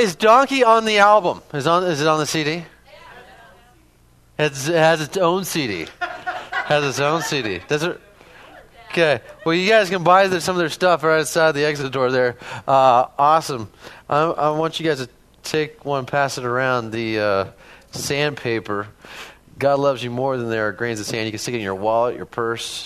is Donkey on the album? Is it on the CD? It has its own CD. Has its own CD. Does it? Okay. Well, you guys can buy some of their stuff right outside the exit door there. Awesome. I want you guys to take one, pass it around. The sandpaper. God loves you more than there are grains of sand. You can stick it in your wallet, your purse,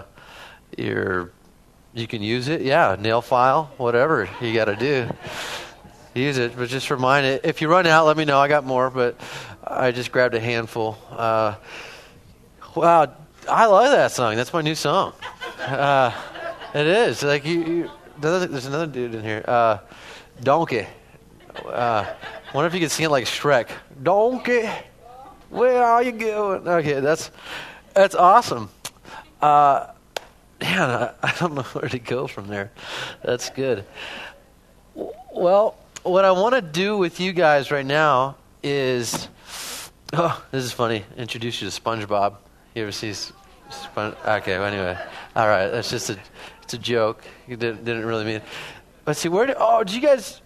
you can use it. Yeah, nail file, whatever you got to do. Use it, but just remind it. If you run out, let me know. I got more, but I just grabbed a handful. Wow, I love that song. That's my new song. It is. Like there's another dude in here. Donkey. Wonder if you could sing it like Shrek. Donkey, where are you going? Okay, that's awesome. Man, I don't know where to go from there. That's good. Well, what I want to do with you guys right now is, this is funny, introduce you to SpongeBob. You ever see okay, well, anyway. All right, that's just it's a joke. You didn't really mean it. Let's see, did you guys,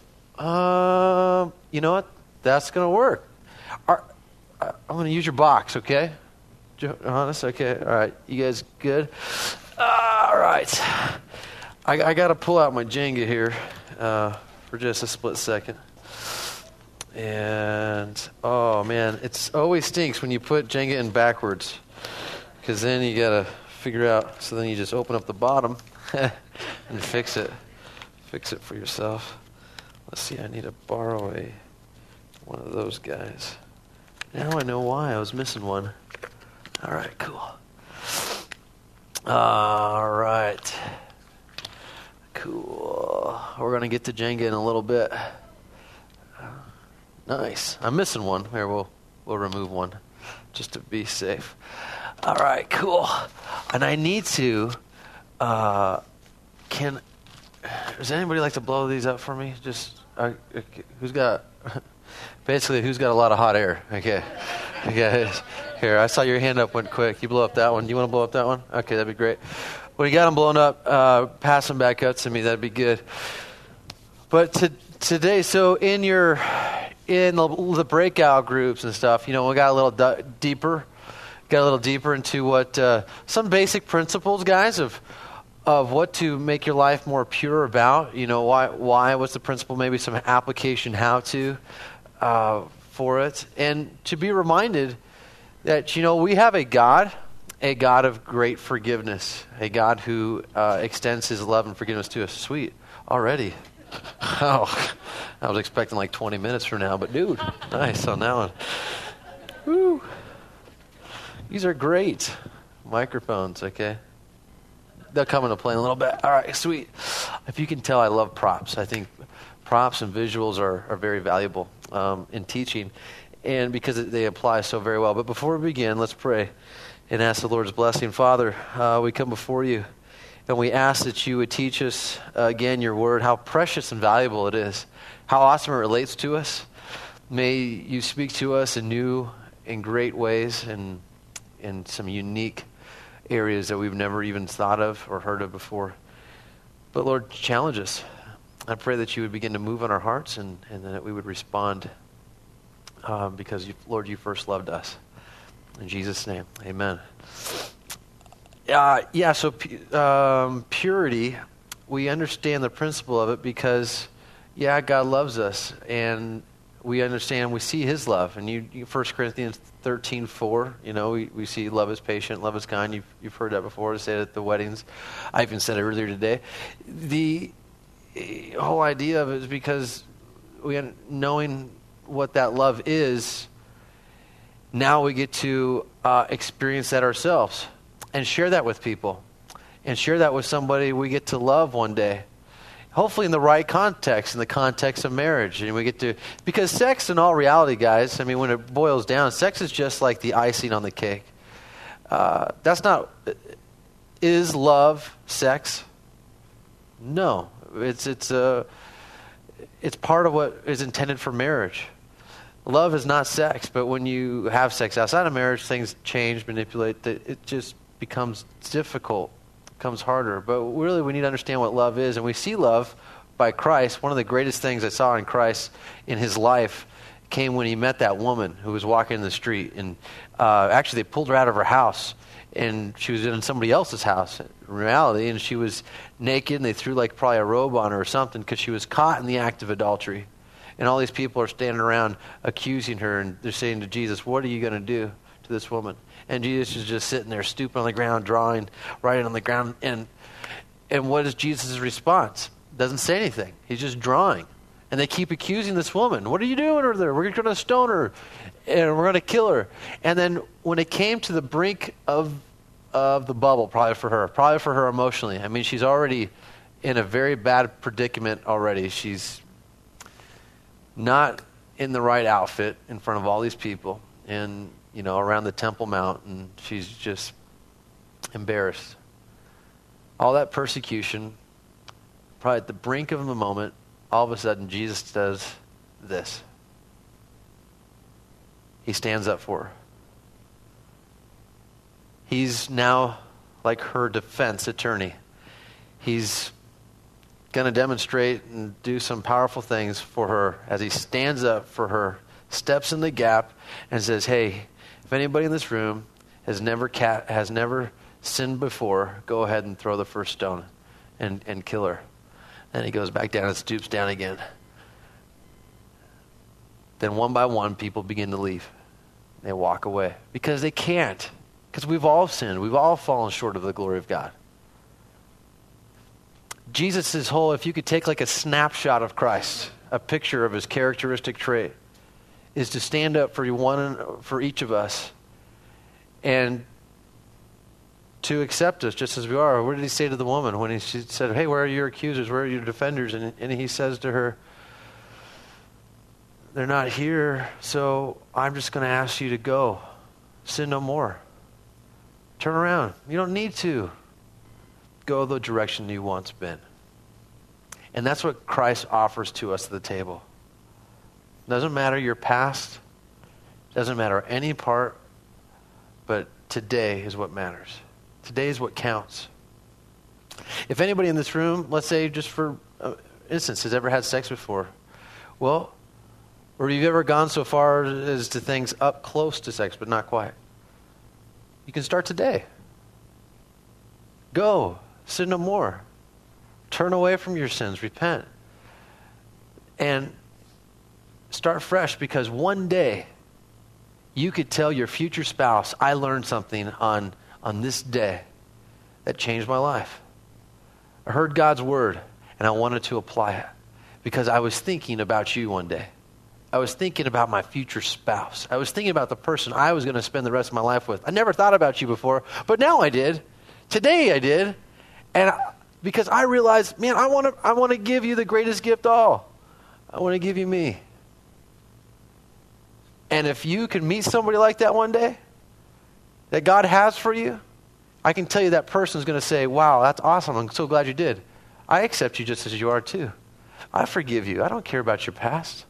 you know what? That's going to work. I'm going to use your box, okay? Honest, okay. All right, you guys good? All right. I got to pull out my Jenga here for just a split second. And, oh, man, it always stinks when you put Jenga in backwards because then you got to figure out. So then you just open up the bottom and fix it. Fix it for yourself. Let's see, I need to borrow one of those guys. Now I know why I was missing one. All right, cool. All right. Cool. We're going to get to Jenga in a little bit. Nice. I'm missing one. Here, we'll remove one just to be safe. All right, cool. And I need to, does anybody like to blow these up for me? Just, who's got a lot of hot air? Okay. Okay. Here, I saw your hand up went quick. You blow up that one. Do you want to blow up that one? Okay, that'd be great. When you got them blown up, pass them back up to me. That'd be good. But today, so in the breakout groups and stuff, we got a little deeper. Got a little deeper into what some basic principles, guys, of what to make your life more pure about. Why? What's the principle? Maybe some application, how to for it, and to be reminded that we have a God of great forgiveness, a God who extends His love and forgiveness to us. Sweet, already. Oh, I was expecting like 20 minutes from now, but dude, nice on that one. Woo. These are great microphones, okay? They'll come into play in a little bit. All right, sweet. If you can tell, I love props. I think props and visuals are very valuable in teaching, and because they apply so very well. But before we begin, let's pray and ask the Lord's blessing. Father, we come before you, and we ask that you would teach us, again, your word, how precious and valuable it is, how awesome it relates to us. May you speak to us in new and great ways and in some unique areas that we've never even thought of or heard of before. But Lord, challenge us. I pray that you would begin to move on our hearts and that we would respond because, Lord, you first loved us. In Jesus' name, amen. So purity, we understand the principle of it because, God loves us, and we understand, we see His love. And 1 Corinthians 13:4, we see love is patient, love is kind. You've heard that before. I said it at the weddings. I even said it earlier today. The whole idea of it is because knowing what that love is, now we get to experience that ourselves and share that with people and share that with somebody we get to love one day. Hopefully in the right context, in the context of marriage. And we get to, because sex in all reality, guys, when it boils down, sex is just like the icing on the cake. Is love sex? No. It's part of what is intended for marriage. Love is not sex, but when you have sex outside of marriage, things change, manipulate. It just becomes difficult, becomes harder. But really, we need to understand what love is, and we see love by Christ, one of the greatest things I saw in Christ in his life came when he met that woman who was walking in the street. And actually, they pulled her out of her house, and she was in somebody else's house in reality, and she was naked, and they threw like probably a robe on her or something because she was caught in the act of adultery. And all these people are standing around accusing her, and they're saying to Jesus, what are you going to do to this woman? And Jesus is just sitting there, stooping on the ground, drawing, writing on the ground. And what is Jesus' response? Doesn't say anything. He's just drawing. And they keep accusing this woman. What are you doing over there? We're going to stone her, and we're going to kill her. And then when it came to the brink of the bubble, probably for her emotionally, I mean, she's already in a very bad predicament already. She's not in the right outfit in front of all these people and, around the Temple Mount, and she's just embarrassed. All that persecution, probably at the brink of the moment, all of a sudden Jesus does this. He stands up for her. He's now like her defense attorney. He's going to demonstrate and do some powerful things for her as he stands up for her, steps in the gap, and says, hey, if anybody in this room has never sinned before, go ahead and throw the first stone and kill her. Then he goes back down and stoops down again. Then one by one, people begin to leave. They walk away because they can't. Because we've all sinned. We've all fallen short of the glory of God. Jesus' whole, if you could take like a snapshot of Christ, a picture of his characteristic trait, is to stand up for each of us and to accept us just as we are. What did he say to the woman when she said, hey, where are your accusers? Where are your defenders? And he says to her, they're not here, so I'm just going to ask you to go. Sin no more. Turn around. You don't need to go the direction you once been. And that's what Christ offers to us at the table. Doesn't matter your past. Doesn't matter any part. But today is what matters. Today is what counts. If anybody in this room, let's say just for instance, has ever had sex before, well, or you've ever gone so far as to things up close to sex, but not quite, you can start today. Go. Sin no more. Turn away from your sins. Repent. And start fresh, because one day you could tell your future spouse, I learned something on this day that changed my life. I heard God's word and I wanted to apply it because I was thinking about you one day. I was thinking about my future spouse. I was thinking about the person I was going to spend the rest of my life with. I never thought about you before, but now I did. Today I did. And because I realized, man, I want to give you the greatest gift of all. I want to give you me. And if you can meet somebody like that one day, that God has for you, I can tell you that person is going to say, wow, that's awesome. I'm so glad you did. I accept you just as you are too. I forgive you. I don't care about your past.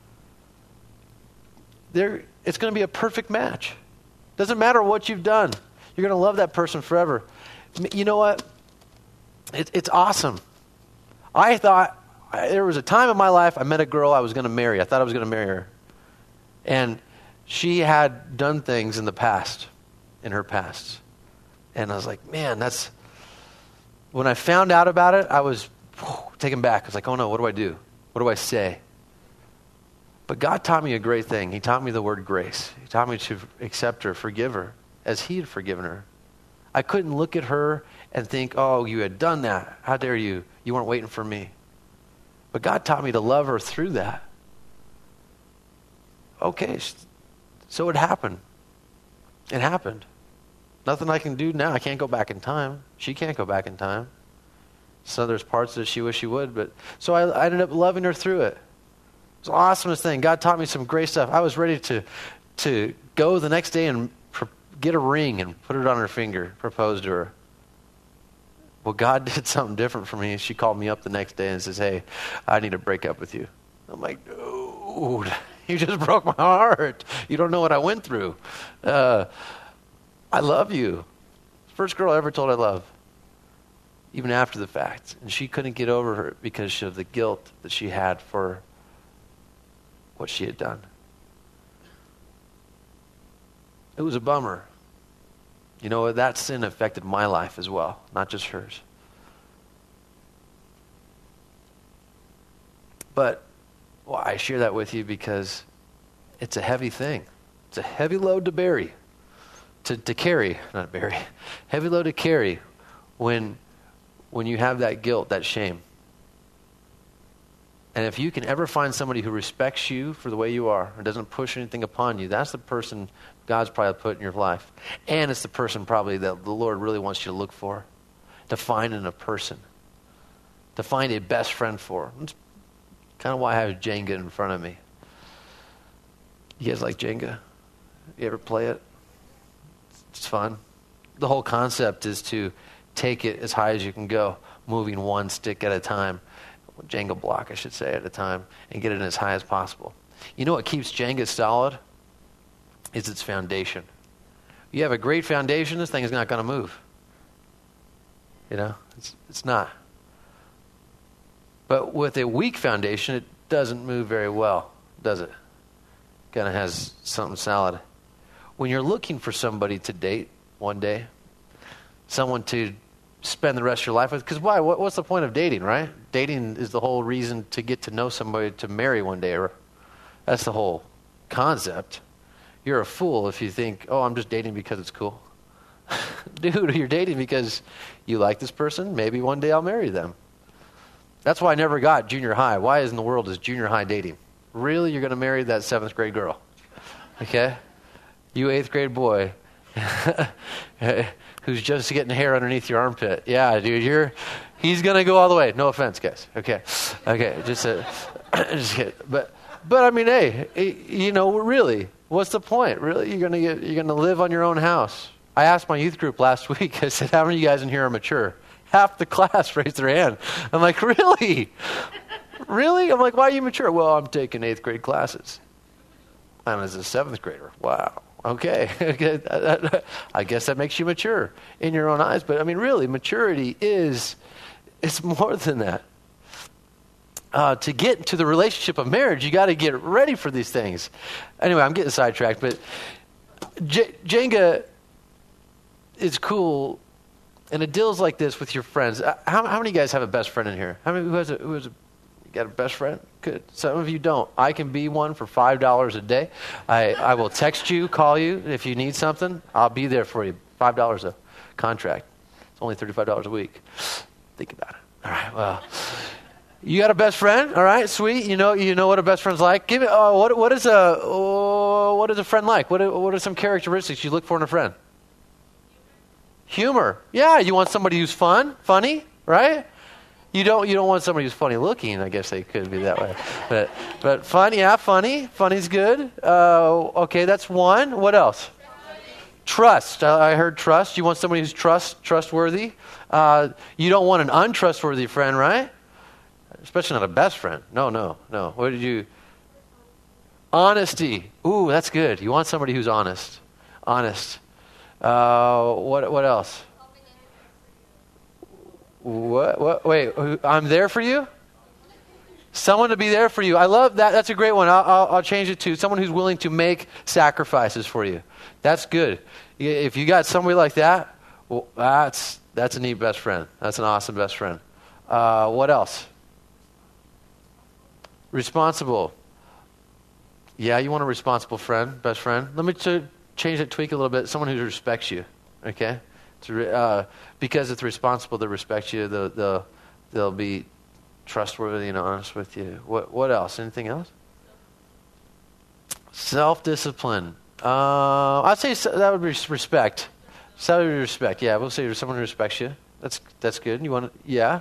It's going to be a perfect match. Doesn't matter what you've done. You're going to love that person forever. You know what? It's awesome. I thought, there was a time in my life I met a girl I was going to marry. I thought I was going to marry her. And she had done things in her past. And I was like, man, when I found out about it, I was taken back. I was like, oh no, what do I do? What do I say? But God taught me a great thing. He taught me the word grace. He taught me to accept her, forgive her, as he had forgiven her. I couldn't look at her and think, oh, you had done that. How dare you? You weren't waiting for me. But God taught me to love her through that. Okay, so it happened. It happened. Nothing I can do now. I can't go back in time. She can't go back in time. So there's parts that she wished she would. But so I ended up loving her through it. It's the awesomest thing. God taught me some great stuff. I was ready to go the next day and get a ring and put it on her finger, propose to her. Well, God did something different for me. She called me up the next day and says, hey, I need to break up with you. I'm like, dude, you just broke my heart. You don't know what I went through. I love you. First girl I ever told I love. even after the fact. And she couldn't get over it because of the guilt that she had for what she had done. It was a bummer. You know, that sin affected my life as well, not just hers. But I share that with you because it's a heavy thing. It's a heavy load to bury, to carry, not bury. Heavy load to carry when you have that guilt, that shame. And if you can ever find somebody who respects you for the way you are and doesn't push anything upon you, that's the person God's probably put in your life. And it's the person probably that the Lord really wants you to look for, to find in a person, to find a best friend for. That's kind of why I have Jenga in front of me. You guys like Jenga? You ever play it? It's fun. The whole concept is to take it as high as you can go, moving one stick at a time. Jenga block, I should say, at a time, and get it as high as possible. You know what keeps Jenga solid? Is its foundation. You have a great foundation, this thing is not going to move. You know, it's not. But with a weak foundation, it doesn't move very well, does it? Kind of has something solid. When you're looking for somebody to date one day, someone to spend the rest of your life with, because why? What's the point of dating, right? Dating is the whole reason to get to know somebody to marry one day. That's the whole concept. You're a fool if you think, oh, I'm just dating because it's cool. Dude, you're dating because you like this person. Maybe one day I'll marry them. That's why I never got junior high. Why in the world is junior high dating? Really? You're going to marry that 7th grade girl? Okay? You 8th grade boy who's just getting hair underneath your armpit. Yeah, dude, he's going to go all the way. No offense, guys. Okay, just kidding. But I mean, hey, you know, really, what's the point? Really, you're going to live on your own house. I asked my youth group last week. I said, how many of you guys in here are mature? Half the class raised their hand. I'm like, really? Really? I'm like, why are you mature? Well, I'm taking 8th grade classes. I'm as a 7th grader. Wow. Okay. I guess that makes you mature in your own eyes. But I mean, really, maturity it's more than that. To get into the relationship of marriage, you got to get ready for these things. Anyway, I'm getting sidetracked, but Jenga is cool, and it deals like this with your friends. How many of you guys have a best friend in here? How many who has you got a best friend? Good. Some of you don't. I can be one for $5 a day. I will text you, call you if you need something. I'll be there for you. $5 a contract. It's only $35 a week. Think about it. All right. Well, you got a best friend. All right. Sweet. You know what a best friend's like. Give me. What is a friend like? What are some characteristics you look for in a friend? Humor. Yeah. You want somebody who's funny, right? You don't want somebody who's funny looking. I guess they could be that way, but fun, yeah, funny. Funny's good. Okay, that's one. What else? Trust. I heard trust. You want somebody who's trustworthy. You don't want an untrustworthy friend, right? Especially not a best friend. No. What did you? Honesty. Ooh, that's good. You want somebody who's honest. Honest. What else? What? Wait, I'm there for you? Someone to be there for you. I love that. That's a great one. I'll change it to someone who's willing to make sacrifices for you. That's good. If you got somebody like that, well, that's a neat best friend. That's an awesome best friend. What else? Responsible. Yeah, you want a responsible friend, best friend. Let me change it, tweak a little bit. Someone who respects you. Okay? Because it's responsible to respect you, they'll be trustworthy and honest with you. What else? Anything else? Self-discipline. I'd say that would be respect. So that would be respect. Yeah, we'll say someone who respects you. That's good. You want to, yeah.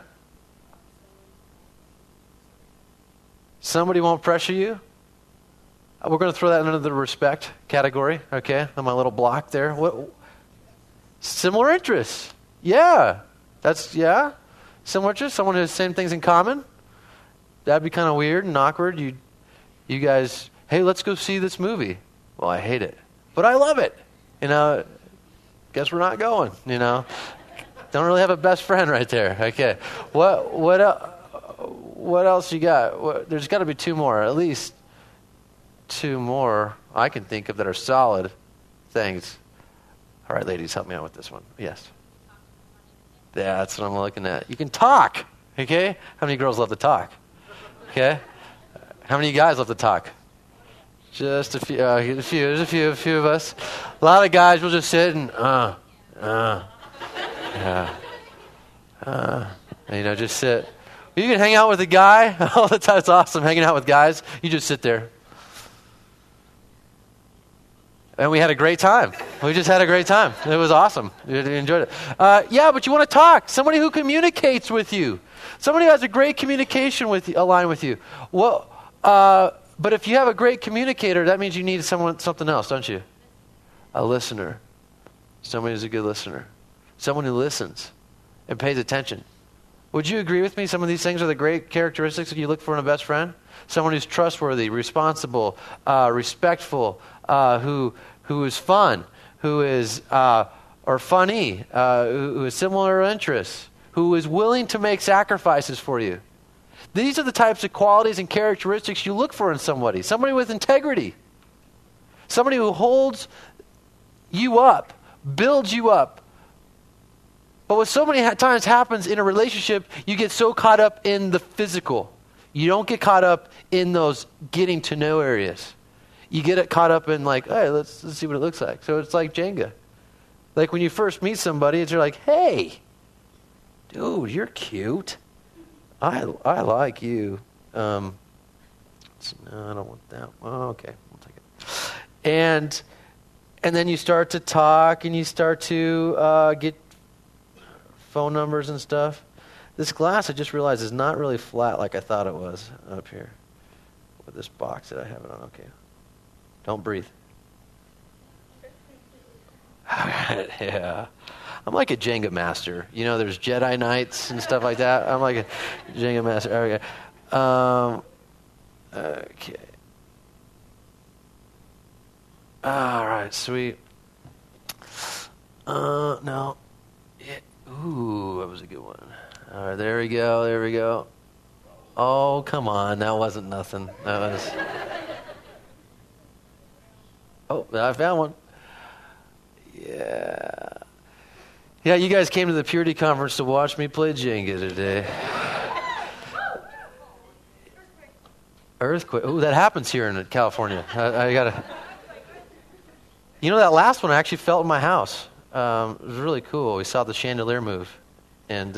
Somebody won't pressure you. We're going to throw that under the respect category. Okay, on my little block there. What? Similar interests. Yeah. Similar interests. Someone who has the same things in common. That'd be kind of weird and awkward. You guys, hey, let's go see this movie. Well, I hate it, but I love it. Guess we're not going, Don't really have a best friend right there. Okay. What else you got? There's got to be two more, at least two more I can think of that are solid things. All right, ladies, help me out with this one. Yes. Yeah, that's what I'm looking at. You can talk. Okay. How many girls love to talk? Okay. How many guys love to talk? Just a few. There's a few of us. A lot of guys will just sit and and, just sit. You can hang out with a guy all the time. It's awesome hanging out with guys. You just sit there. And we had a great time. We just had a great time. It was awesome. We enjoyed it. Yeah, but you want to talk. Somebody who communicates with you. Somebody who has a great communication line with you. Well, but if you have a great communicator, that means you need something else, don't you? A listener. Somebody who's a good listener. Someone who listens and pays attention. Would you agree with me? Some of these things are the great characteristics that you look for in a best friend. Someone who's trustworthy, responsible, respectful, who is fun, who is or funny, who is similar interests, who is willing to make sacrifices for you. These are the types of qualities and characteristics you look for in somebody. Somebody with integrity. Somebody who holds you up, builds you up. But what so many times happens in a relationship, you get so caught up in the physical. You don't get caught up in those getting to know areas. You get it caught up in like, hey, let's see what it looks like. So it's like Jenga. Like when you first meet somebody, you're like, hey, dude, you're cute. I like you. No, I don't want that. Oh, okay, we'll take it. And then you start to talk, and you start to get phone numbers and stuff. This glass, I just realized, is not really flat like I thought it was up here with this box that I have it on. Okay, don't breathe. Yeah. I'm like a Jenga master. You know, there's Jedi Knights and stuff like that. I'm like a Jenga master. Okay. Okay. All right, sweet. No. Yeah. Ooh, that was a good one. All right, there we go. Oh, come on. That wasn't nothing. That was... Oh, I found one. Yeah, you guys came to the Purity Conference to watch me play Jenga today. Earthquake. Oh, that happens here in California. I gotta... You know, that last one I actually felt in my house. It was really cool. We saw the chandelier move. And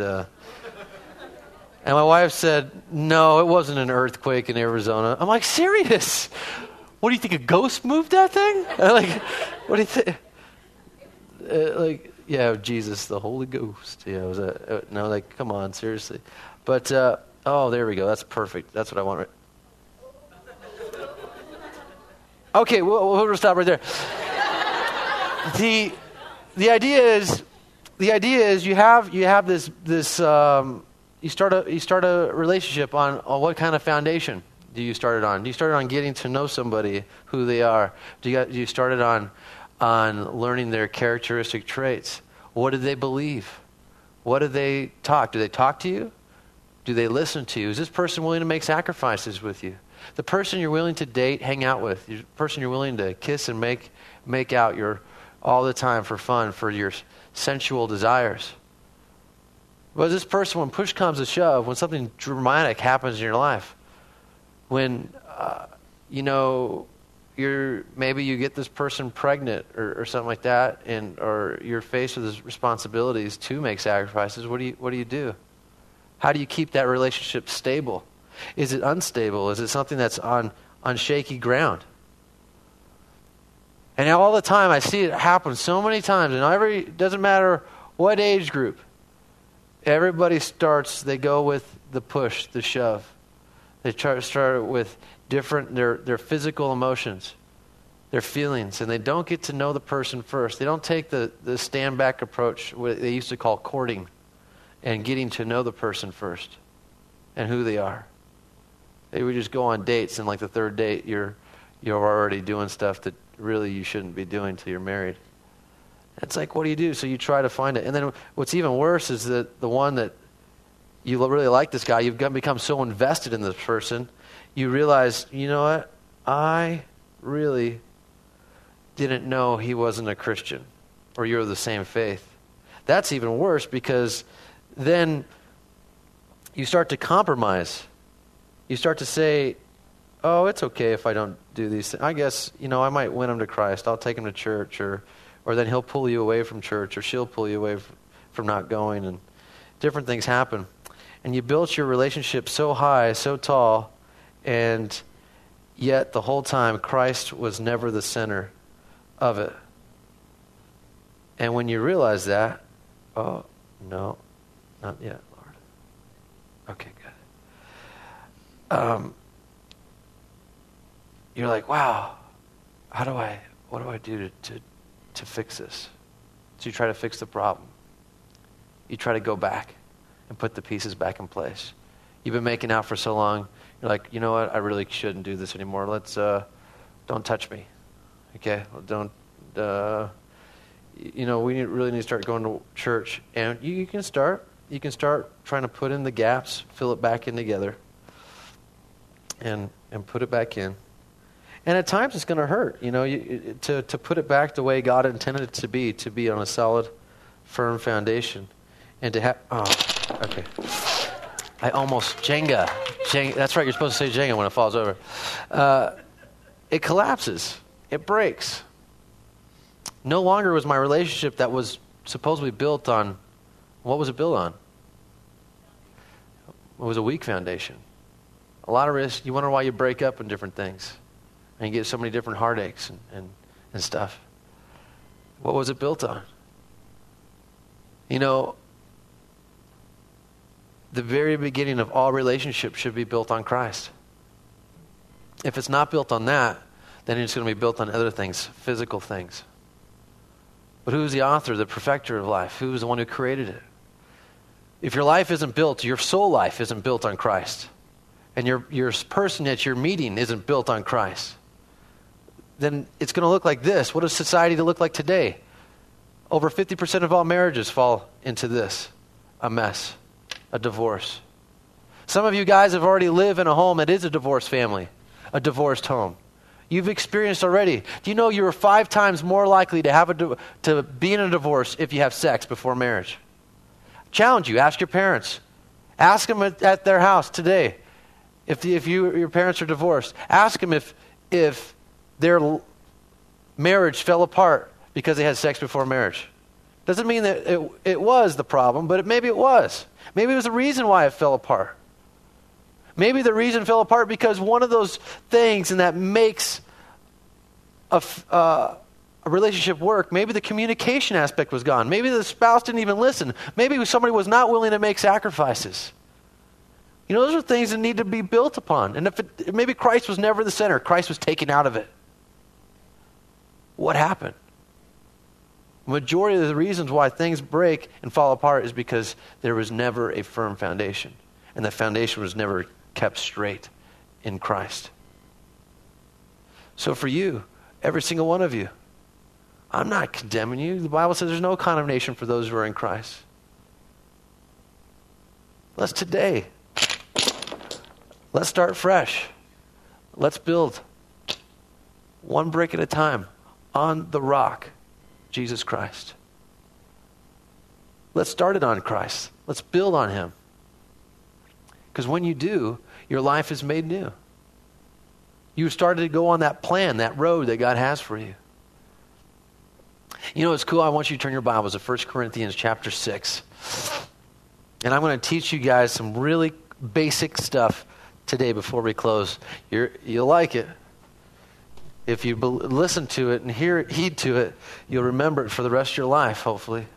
my wife said, no, it wasn't an earthquake in Arizona. I'm like, serious? What do you think, a ghost moved that thing? I'm like, what do you think? Yeah, Jesus, the Holy Ghost. Yeah, it was no, like, come on, seriously. But, oh, there we go. That's perfect. That's what I want. Okay, we'll stop right there. The idea is you have this you start a relationship on what kind of foundation do you start it on? Do you start it on getting to know somebody, who they are? Do you start it on learning their characteristic traits? What do they believe? What do they talk? Do they talk to you? Do they listen to you? Is this person willing to make sacrifices with you? The person you're willing to date, hang out with, the person you're willing to kiss and make out all the time for fun, for your sensual desires. But this person, when push comes to shove, when something dramatic happens in your life, when maybe you get this person pregnant or something like that, or you're faced with these responsibilities to make sacrifices, what do you do? How do you keep that relationship stable? Is it unstable? Is it something that's on shaky ground? And all the time I see it happen so many times, and doesn't matter what age group, everybody they go with the push, the shove. They start with different, their physical emotions, their feelings, and they don't get to know the person first. They don't take the stand back approach, what they used to call courting, and getting to know the person first and who they are. They would just go on dates, and like the third date, you're already doing stuff that really you shouldn't be doing till you're married. It's like, what do you do? So you try to find it. And then what's even worse is that the one that you really like this guy, you've become so invested in this person, you realize, you know what? I really didn't know he wasn't a Christian, or you're the same faith. That's even worse, because then you start to compromise. You start to say, oh, it's okay if I don't do these things. I guess, I might win him to Christ. I'll take him to church, or then he'll pull you away from church, or she'll pull you away from not going, and different things happen. And you built your relationship so high, so tall, and yet the whole time Christ was never the center of it. And when you realize that, oh, no, not yet, Lord. Okay, good. You're like, wow, what do I do to fix this? So you try to fix the problem. You try to go back and put the pieces back in place. You've been making out for so long, you're like, you know what, I really shouldn't do this anymore. Let's, don't touch me. Okay? Don't, we really need to start going to church. And you can start trying to put in the gaps, fill it back in together, and put it back in. And at times it's going to hurt, to put it back the way God intended it to be on a solid, firm foundation. And to have, okay. I almost, Jenga, that's right, you're supposed to say Jenga when it falls over. It collapses. It breaks. No longer was my relationship that was supposedly built on, what was it built on? It was a weak foundation. A lot of risk. You wonder why you break up in different things. And you get so many different heartaches and stuff. What was it built on? The very beginning of all relationships should be built on Christ. If it's not built on that, then it's going to be built on other things, physical things. But who's the author, the perfecter of life? Who's the one who created it? If your life isn't built, your soul life isn't built on Christ, and your person that you're meeting isn't built on Christ, then it's going to look like this. What does society look like today? Over 50% of all marriages fall into this, a mess, a divorce. Some of you guys have already lived in a home that is a divorced family, a divorced home. You've experienced already. Do you know you are 5 times more likely to to be in a divorce if you have sex before marriage? Challenge you. Ask your parents. Ask them at their house today. If your parents are divorced, ask them if their marriage fell apart because they had sex before marriage. Doesn't mean that it was the problem, but maybe it was. Maybe it was the reason why it fell apart. Maybe the reason fell apart because one of those things and that makes a relationship work, maybe the communication aspect was gone. Maybe the spouse didn't even listen. Maybe somebody was not willing to make sacrifices. Those are things that need to be built upon. And maybe Christ was never the center. Christ was taken out of it. What happened? The majority of the reasons why things break and fall apart is because there was never a firm foundation. And the foundation was never kept straight in Christ. So for you, every single one of you, I'm not condemning you. The Bible says there's no condemnation for those who are in Christ. Let's start fresh. Let's build one brick at a time on the rock, Jesus Christ. Let's start it on Christ. Let's build on Him. Because when you do, your life is made new. You started to go on that plan, that road that God has for you. It's cool. I want you to turn your Bibles to 1 Corinthians chapter 6. And I'm going to teach you guys some really basic stuff today before we close. You'll like it. If you listen to it and heed to it, you'll remember it for the rest of your life, hopefully.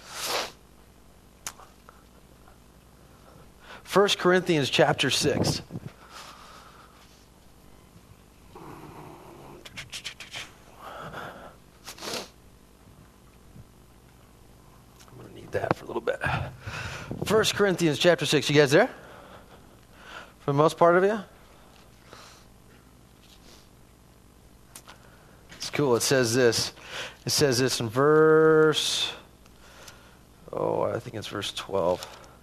1 Corinthians chapter 6. I'm going to need that for a little bit. 1 Corinthians chapter 6. You guys there? For the most part of you? It's cool. It says this. It says this in verse, I think it's verse 12.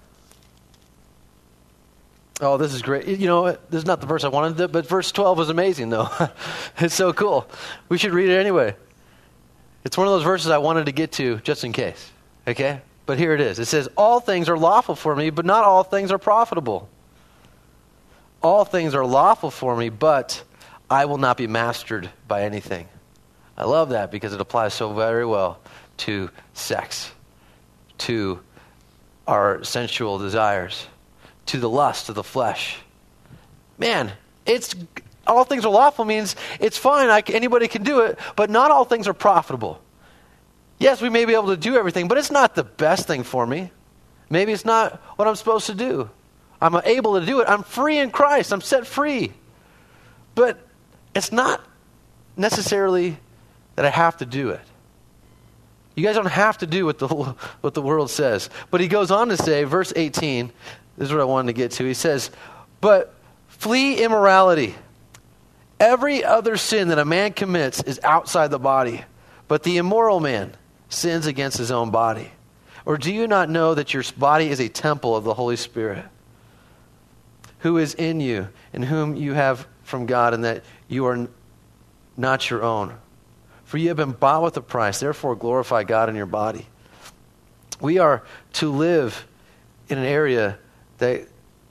Oh, this is great. You know, this is not the verse I wanted, but verse 12 was amazing, though. It's so cool. We should read it anyway. It's one of those verses I wanted to get to just in case. Okay? But here it is. It says, all things are lawful for me, but not all things are profitable. All things are lawful for me, but I will not be mastered by anything. I love that because it applies so very well to sex, to our sensual desires, to the lust of the flesh. Man, it's all things are lawful means it's fine. Anybody can do it, but not all things are profitable. Yes, we may be able to do everything, but it's not the best thing for me. Maybe it's not what I'm supposed to do. I'm able to do it. I'm free in Christ. I'm set free. But it's not necessarily that I have to do it. You guys don't have to do what the world says. But he goes on to say, verse 18, this is what I wanted to get to. He says, but flee immorality. Every other sin that a man commits is outside the body, but the immoral man sins against his own body. Or do you not know that your body is a temple of the Holy Spirit, who is in you, and whom you have from God, and that you are not your own? For you have been bought with a price, therefore glorify God in your body. We are to live in an area that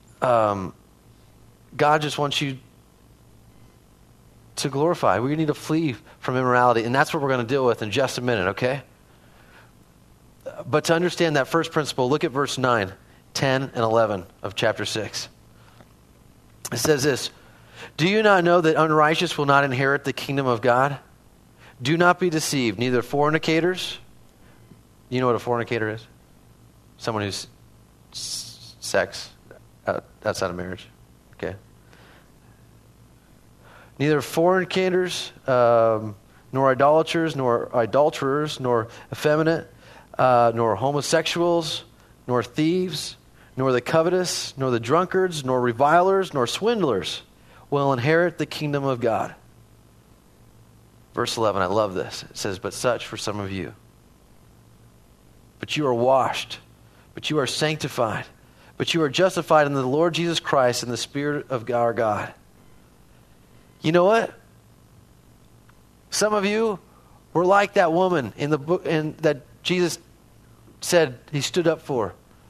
God just wants you to glorify. We need to flee from immorality, and that's what we're going to deal with in just a minute, okay? But to understand that first principle, look at verse 9, 10, and 11 of chapter 6. It says this, do you not know that unrighteous will not inherit the kingdom of God? Do not be deceived, neither fornicators. You know what a fornicator is? Someone who's sex outside of marriage. Okay. Neither fornicators, nor idolaters, nor adulterers, nor effeminate, nor homosexuals, nor thieves, nor the covetous, nor the drunkards, nor revilers, nor swindlers will inherit the kingdom of God. Verse 11, I love this. It says, but such for some of you. But you are washed, but you are sanctified, but you are justified in the Lord Jesus Christ and the Spirit of our God. You know what? Some of you were like that woman in the book that Jesus said he stood up for.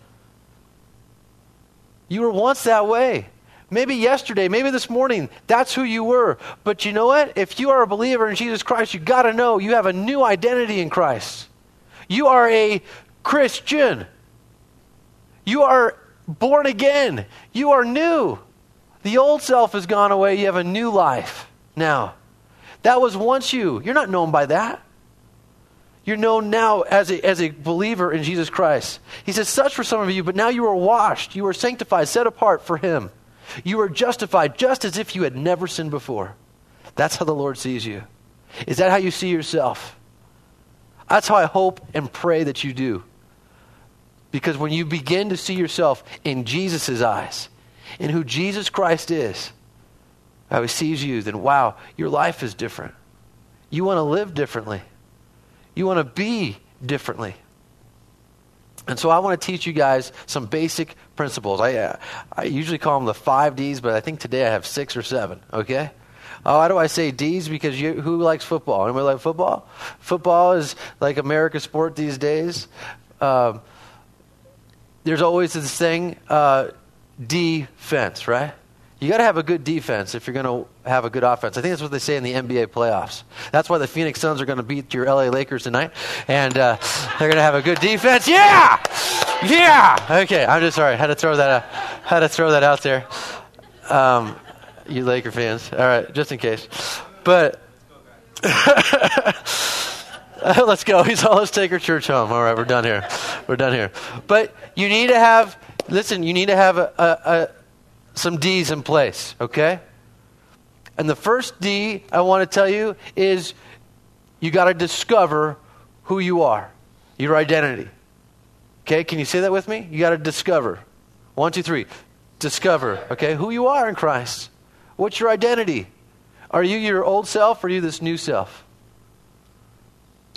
You were once that way. Maybe yesterday, maybe this morning, that's who you were. But you know what? If you are a believer in Jesus Christ, you got to know you have a new identity in Christ. You are a Christian. You are born again. You are new. The old self has gone away. You have a new life now. That was once you. You're not known by that. You're known now as a believer in Jesus Christ. He says, such for some of you, but now you are washed. You are sanctified, set apart for him. You are justified just as if you had never sinned before. That's how the Lord sees you. Is that how you see yourself? That's how I hope and pray that you do. Because when you begin to see yourself in Jesus' eyes, in who Jesus Christ is, how he sees you, then wow, your life is different. You want to live differently. You want to be differently. And so I want to teach you guys some basic principles. I usually call them the 5 Ds, but I think today I have 6 or 7, okay? Why do I say Ds? Because who likes football? Anybody like football? Football is like America's sport these days. There's always this thing, defense, right? You got to have a good defense if you're going to have a good offense. I think that's what they say in the NBA playoffs. That's why the Phoenix Suns are going to beat your LA Lakers tonight, and they're going to have a good defense. Yeah, yeah. Okay, I'm just sorry. Had to throw that out there. You Laker fans, all right, just in case. But let's go. Let's take our church home. All right, we're done here. We're done here. But you need to have. Listen, you need to have some D's in place, okay? And the first D I want to tell you is you got to discover who you are, your identity. Okay, can you say that with me? You got to discover. 1, 2, 3. Discover, okay, who you are in Christ. What's your identity? Are you your old self or are you this new self?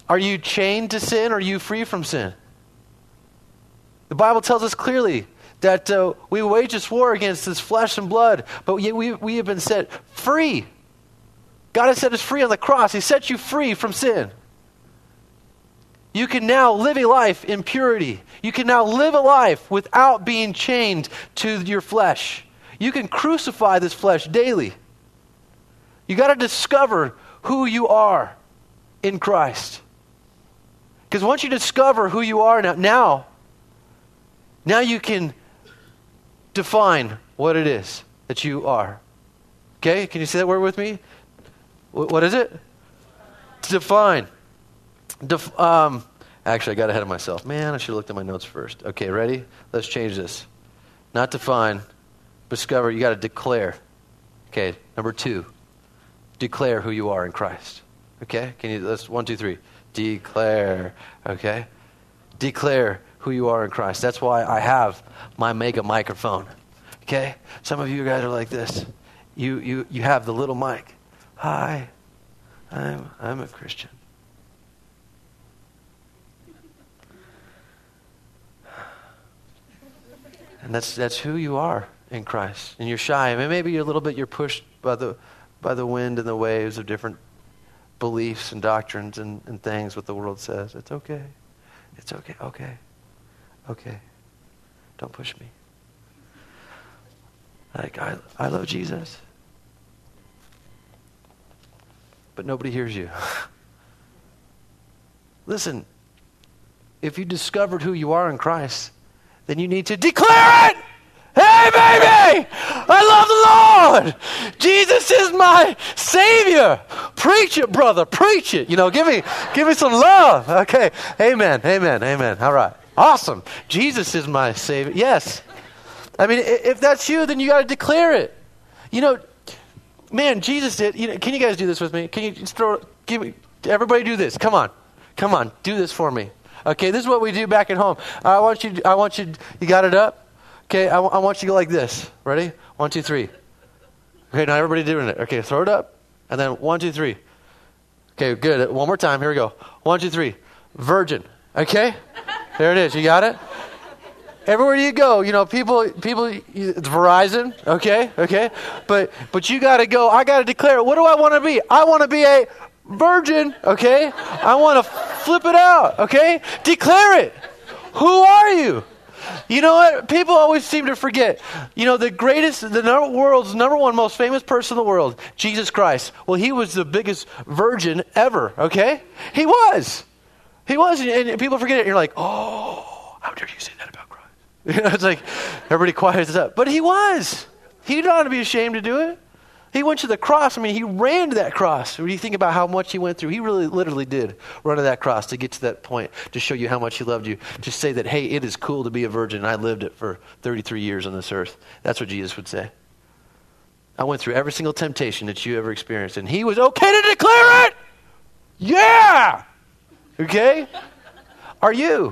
Are you chained to sin or are you free from sin? The Bible tells us clearly that we wage this war against this flesh and blood, but we have been set free. God has set us free on the cross. He set you free from sin. You can now live a life in purity. You can now live a life without being chained to your flesh. You can crucify this flesh daily. You got to discover who you are in Christ. Because once you discover who you are now you can define what it is that you are. Okay? Can you say that word with me? What is it? Define. Actually, I got ahead of myself. Man, I should have looked at my notes first. Okay, ready? Let's change this. Not define. Discover. You got to declare. Okay, number 2. Declare who you are in Christ. Okay? Let's 1, 2, 3. Declare. Okay? Declare who you are in Christ. That's why I have my mega microphone. Okay? Some of you guys are like this. You have the little mic. Hi, I'm a Christian. And that's who you are in Christ. And you're shy. I mean, maybe you're pushed by the wind and the waves of different beliefs and doctrines and things, what the world says. It's okay. It's okay. Okay. Don't push me. Like, I love Jesus. But nobody hears you. Listen, if you discovered who you are in Christ, then you need to declare it. Hey, baby, I love the Lord. Jesus is my Savior. Preach it, brother. Preach it. Give me some love. Okay. Amen. All right. Awesome. Jesus is my Savior. Yes. I mean, if that's you, then you got to declare it. Man, Jesus did. Can you guys do this with me? Can you just everybody do this? Come on, do this for me. Okay, this is what we do back at home. I want you. You got it up? Okay, I want you to go like this. Ready? 1, 2, 3. Okay, now everybody doing it. Okay, throw it up, and then 1, 2, 3. Okay, good. One more time. Here we go. 1, 2, 3. Virgin. Okay, there it is. You got it. Everywhere you go, people, it's Verizon, okay? But you got to go, I got to declare, what do I want to be? I want to be a virgin, okay? I want to flip it out, okay? Declare it. Who are you? You know what? People always seem to forget. The world's number one most famous person in the world, Jesus Christ. Well, he was the biggest virgin ever, okay? He was, and people forget it. You're like, oh, how dare you say that about Christ? It's like everybody quiets up. But he was. He didn't ought to be ashamed to do it. He went to the cross. I mean, he ran to that cross. When you think about how much he went through, he really literally did run to that cross to get to that point, to show you how much he loved you, to say that, hey, it is cool to be a virgin. I lived it for 33 years on this earth. That's what Jesus would say. I went through every single temptation that you ever experienced, and he was okay to declare it. Yeah. Okay? Are you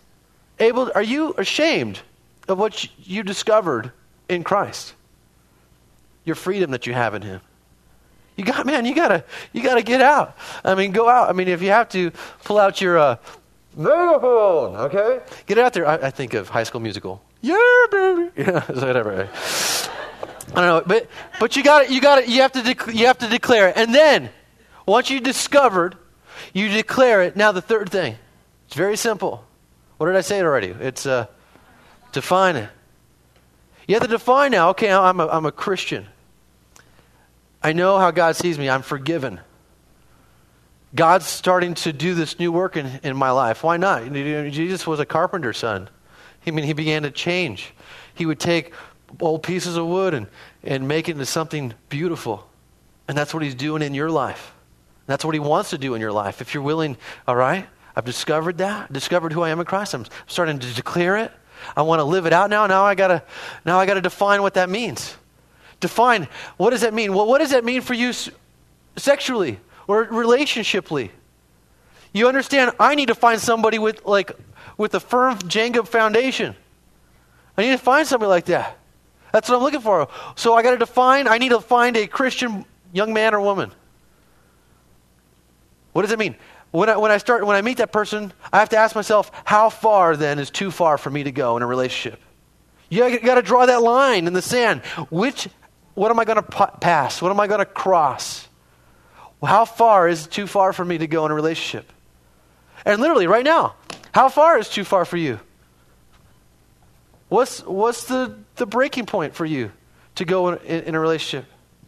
ashamed of what you discovered in Christ? Your freedom that you have in him. You gotta get out. I mean, go out. I mean, if you have to, pull out your megaphone, okay? Get it out there. I think of High School Musical. Yeah, baby. Yeah, whatever. I don't know, but you have to declare it. And then once you discovered, you declare it. Now the third thing. It's very simple. What did I say already? It's define it. You have to define now. Okay, I'm a Christian. I know how God sees me. I'm forgiven. God's starting to do this new work in my life. Why not? Jesus was a carpenter's son. He began to change. He would take old pieces of wood and make it into something beautiful. And that's what he's doing in your life. That's what he wants to do in your life. If you're willing, all right? I've discovered that. Discovered who I am in Christ. I'm starting to declare it. I want to live it out now. Now I gotta define what that means. Define, what does that mean? Well, what does that mean for you sexually or relationshiply? You understand, I need to find somebody with a firm Jenga foundation. I need to find somebody like that. That's what I'm looking for. So I need to find a Christian young man or woman. What does it mean? When I meet that person, I have to ask myself, how far then is too far for me to go in a relationship? You got to draw that line in the sand. What am I going to pass? What am I going to cross? How far is too far for me to go in a relationship? And literally right now, how far is too far for you? What's the breaking point for you to go in a relationship?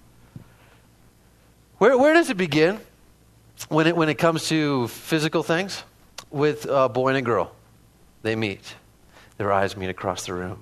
Where does it begin when it comes to physical things? With a boy and a girl. They meet. Their eyes meet across the room.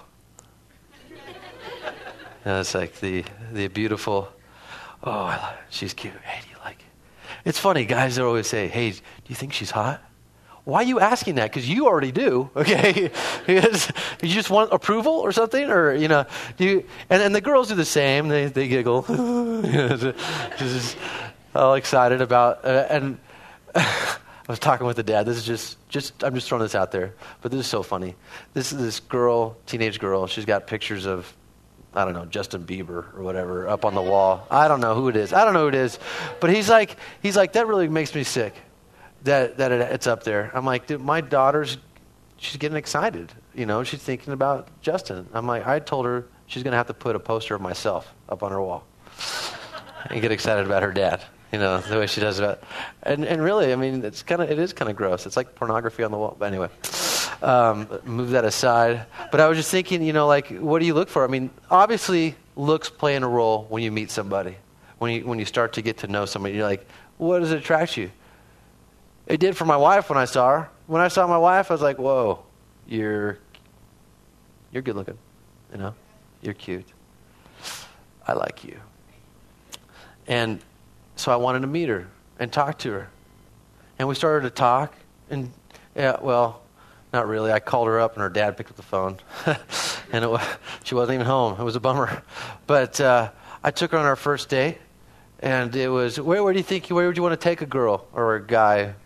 And it's like the beautiful, she's cute. Hey, do you like it? It's funny, guys always say, hey, do you think she's hot? Why are you asking that? Because you already do, okay? You just want approval or something? Or, do you, and the girls do the same. They giggle. Just all excited about, and I was talking with the dad. This is just I'm just throwing this out there. But this is so funny. This is this girl, teenage girl. She's got pictures of, I don't know, Justin Bieber or whatever up on the wall. I don't know who it is. But he's like, that really makes me sick that it's up there. I'm like, dude, my daughter's, she's getting excited. She's thinking about Justin. I'm like, I told her she's going to have to put a poster of myself up on her wall and get excited about her dad. The way she does that. And really, I mean, it is kind of gross. It's like pornography on the wall. But anyway, move that aside. But I was just thinking, what do you look for? I mean, obviously, looks play in a role when you meet somebody. When you start to get to know somebody, you're like, what does it attract you? It did for my wife when I saw her. When I saw my wife, I was like, whoa, you're good looking. You're cute. I like you. And so I wanted to meet her and talk to her. And we started to talk. And, not really. I called her up and her dad picked up the phone. And she wasn't even home. It was a bummer. But I took her on our first date. And it was, where would you want to take a girl or a guy?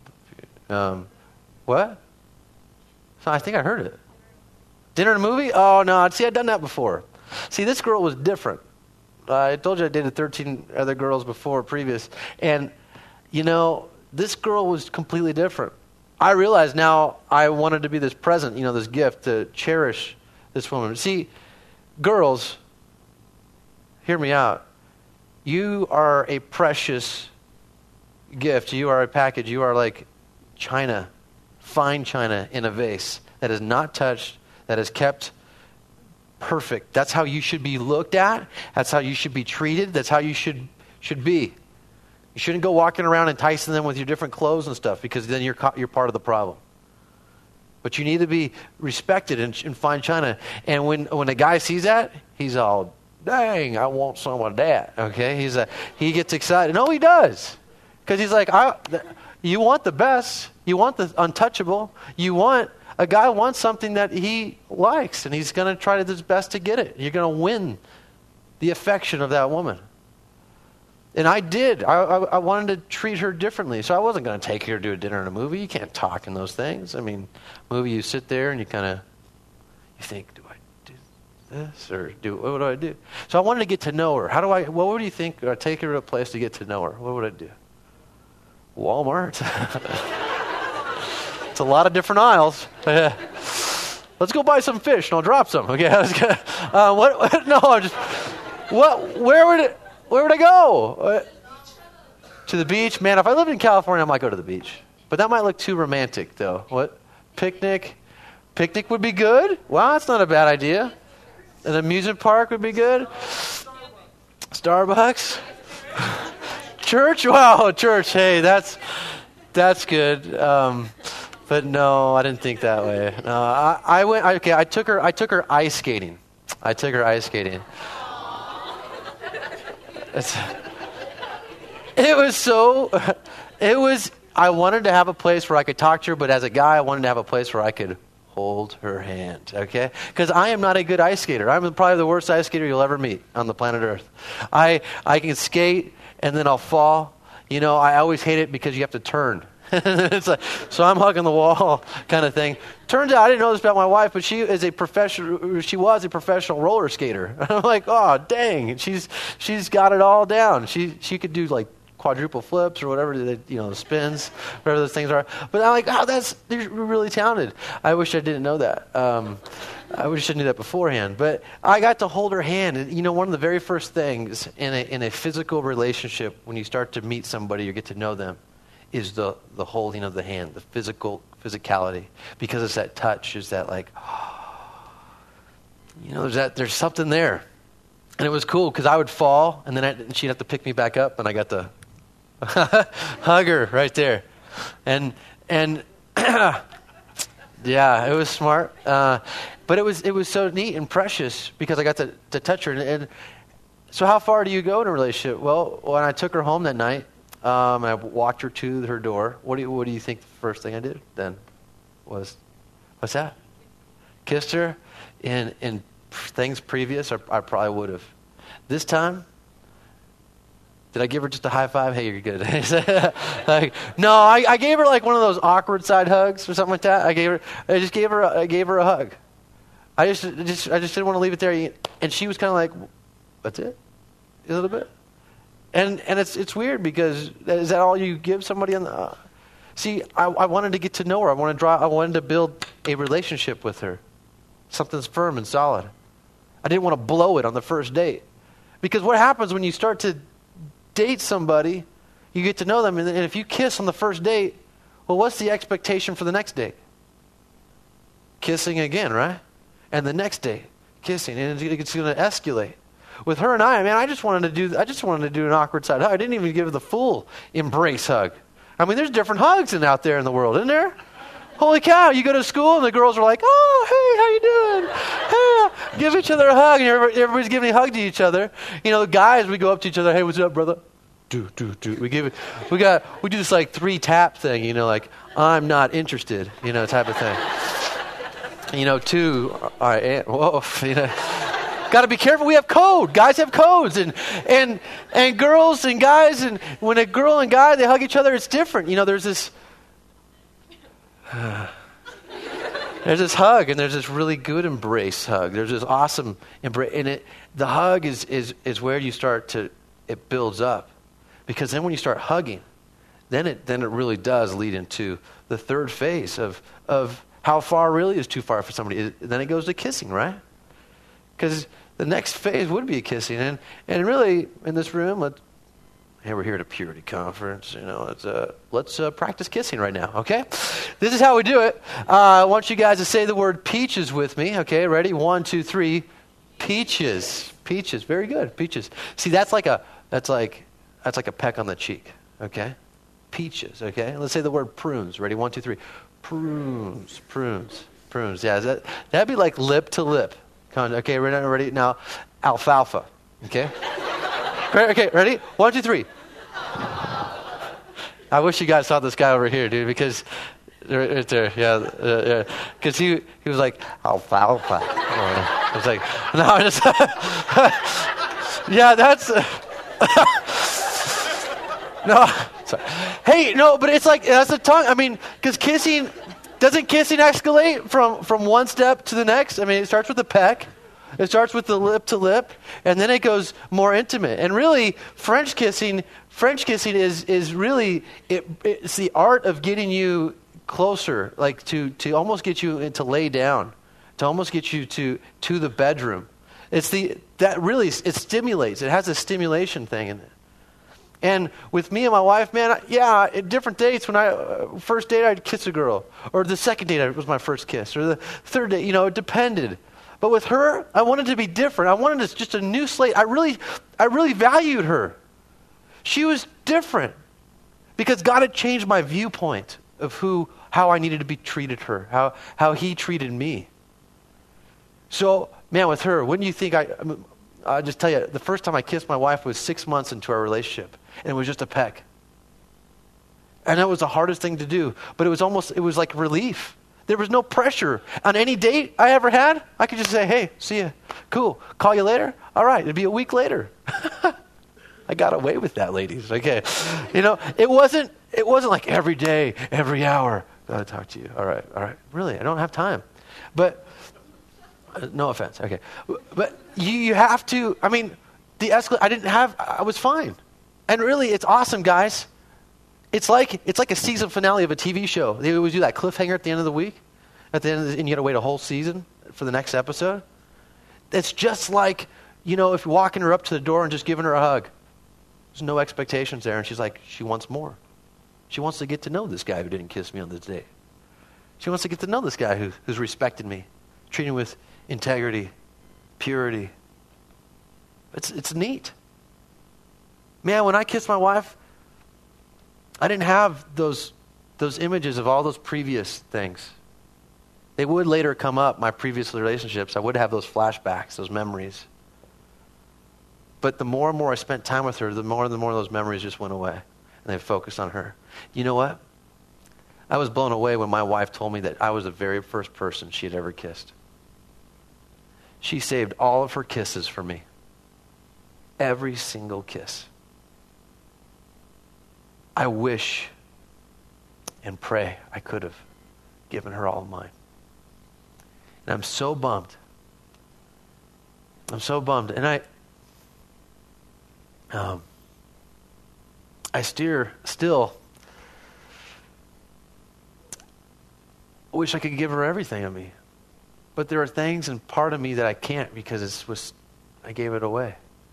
What? So I think I heard it. Dinner and a movie? Oh, no. See, I'd done that before. See, this girl was different. I told you I dated 13 other girls before previous. And, this girl was completely different. I realized now I wanted to be this present, this gift to cherish this woman. See, girls, hear me out. You are a precious gift. You are a package. You are like china, fine china in a vase that is not touched, that is kept perfect. That's how you should be looked at. That's how you should be treated. That's how you should be. You shouldn't go walking around enticing them with your different clothes and stuff, because then you're part of the problem. But you need to be respected in fine china. And when a guy sees that, he's all, dang, I want some of that. Okay, he gets excited. No, he does, because he's like, you want the best. You want the untouchable. A guy wants something that he likes, and he's going to try his best to get it. You're going to win the affection of that woman. And I did. I wanted to treat her differently, so I wasn't going to take her to a dinner and a movie. You can't talk in those things. I mean, movie, you sit there and you think, do I do this or what do I do? So I wanted to get to know her. What would you think? I'd take her to a place to get to know her. What would I do? Walmart. It's a lot of different aisles. Let's go buy some fish and I'll drop some. Okay. Where would I go? To the beach? Man, if I lived in California, I might go to the beach. But that might look too romantic, though. What? Picnic? Picnic would be good? Wow, that's not a bad idea. An amusement park would be good. Starbucks? Church? Wow, church. Hey, that's good. But no, I didn't think that way. No, I took her ice skating. I wanted to have a place where I could talk to her, but as a guy, I wanted to have a place where I could hold her hand, okay? Because I am not a good ice skater. I'm probably the worst ice skater you'll ever meet on the planet Earth. I can skate, and then I'll fall. I always hate it because you have to turn. It's like, so I'm hugging the wall kind of thing. Turns out I didn't know this about my wife, but she was a professional roller skater. I'm like, oh dang, she's got it all down. She could do like quadruple flips or whatever, spins, whatever those things are. But I'm like, they're really talented. I wish I didn't know that. I wish I knew that beforehand. But I got to hold her hand. And, one of the very first things in a physical relationship, when you start to meet somebody or get to know them, is the holding of the hand, the physicality. Because it's that touch, is that like, there's something there. And it was cool because I would fall, and then she'd have to pick me back up, and I got to hug her right there. And yeah, it was smart. But it was so neat and precious because I got to touch her. And so how far do you go in a relationship? Well, when I took her home that night, I walked her to her door. What do you think the first thing I did then was? What's that? Kissed her. In things previous, I probably would have. This time, did I give her just a high five? Hey, you're good. No, I gave her like one of those awkward side hugs or something like that. I just gave her a hug. I just didn't want to leave it there. And she was kind of like, that's it? A little bit? And it's weird because is that all you give somebody on the... See, I wanted to get to know her. I wanted to build a relationship with her. Something's firm and solid. I didn't want to blow it on the first date. Because what happens when you start to date somebody, you get to know them, and if you kiss on the first date, well, what's the expectation for the next date? Kissing again, right? And the next date, kissing, and it's going to escalate. With her and I just wanted to do an awkward side hug. I didn't even give her the full embrace hug. I mean, there's different hugs out there in the world, isn't there? Holy cow, you go to school and the girls are like, oh, hey, how you doing? Hey, give each other a hug, and everybody's giving a hug to each other. Guys, we go up to each other, hey, what's up, brother? Do. We do this like 3 tap thing, like, I'm not interested, type of thing. 2, all right, whoa, got to be careful. We have code. Guys have codes, and girls and guys, and when a girl and guy, they hug each other, it's different. There's this... There's this hug, and there's this really good embrace hug. There's this awesome embrace, and the hug is where you start to, it builds up, because then when you start hugging, then it really does lead into the third phase of how far really is too far for somebody. Then it goes to kissing, right? Because the next phase would be kissing, and really in this room, hey, we're here at a purity conference. Let's practice kissing right now, okay? This is how we do it. I want you guys to say the word peaches with me, okay? Ready? 1, 2, 3. Peaches. Peaches. Very good. Peaches. See, that's like a peck on the cheek, okay? Peaches, okay? Let's say the word prunes. Ready? 1, 2, 3. Prunes. Yeah, that'd be like lip to lip. Okay, ready? Now, alfalfa, okay? Okay, ready? 1, 2, 3. I wish you guys saw this guy over here, dude, because right there, yeah, because he was like alfalfa. I was like, no, I just, yeah, that's no. Sorry. Hey, no, but it's like that's the tongue. I mean, because doesn't kissing escalate from one step to the next? I mean, it starts with the peck. It starts with the lip to lip, and then it goes more intimate. And really, French kissing is really, it's the art of getting you closer, like to almost get you to lay down, to almost get you to the bedroom. It stimulates. It has a stimulation thing in it. And with me and my wife, man, at different dates, when first date I'd kiss a girl, or the second date was my first kiss, or the third date, it depended. But with her, I wanted to be different. I wanted just a new slate. I really valued her. She was different because God had changed my viewpoint of how I needed to be treated her, how he treated me. So, man, with her, wouldn't you think I'll just tell you, the first time I kissed my wife was 6 months into our relationship, and it was just a peck. And that was the hardest thing to do, but it was like relief. There was no pressure. On any date I ever had, I could just say, hey, see ya. Cool. Call you later? All right. It'd be a week later. I got away with that, ladies. Okay. It wasn't like every day, every hour. Gotta talk to you. All right. Really, I don't have time. But, no offense. Okay. But you have to, I mean, I was fine. And really, it's awesome, guys. It's like a season finale of a TV show. They always do that cliffhanger at the end of the week, and you got to wait a whole season for the next episode. It's just like, if you're walking her up to the door and just giving her a hug. There's no expectations there, and she's like, she wants more. She wants to get to know this guy who didn't kiss me on this date. She wants to get to know this guy who's respected me, treated me with integrity, purity. It's neat. Man, when I kissed my wife, I didn't have those images of all those previous things. They would later come up, my previous relationships. I would have those flashbacks, those memories. But the more and more I spent time with her, the more and more those memories just went away. And they focused on her. You know what? I was blown away when my wife told me that I was the very first person she had ever kissed. She saved all of her kisses for me. Every single kiss. I wish and pray I could have given her all of mine. And I'm so bummed. I'm so bummed. And I still wish I could give her everything of me. But there are things and part of me that I can't because I gave it away.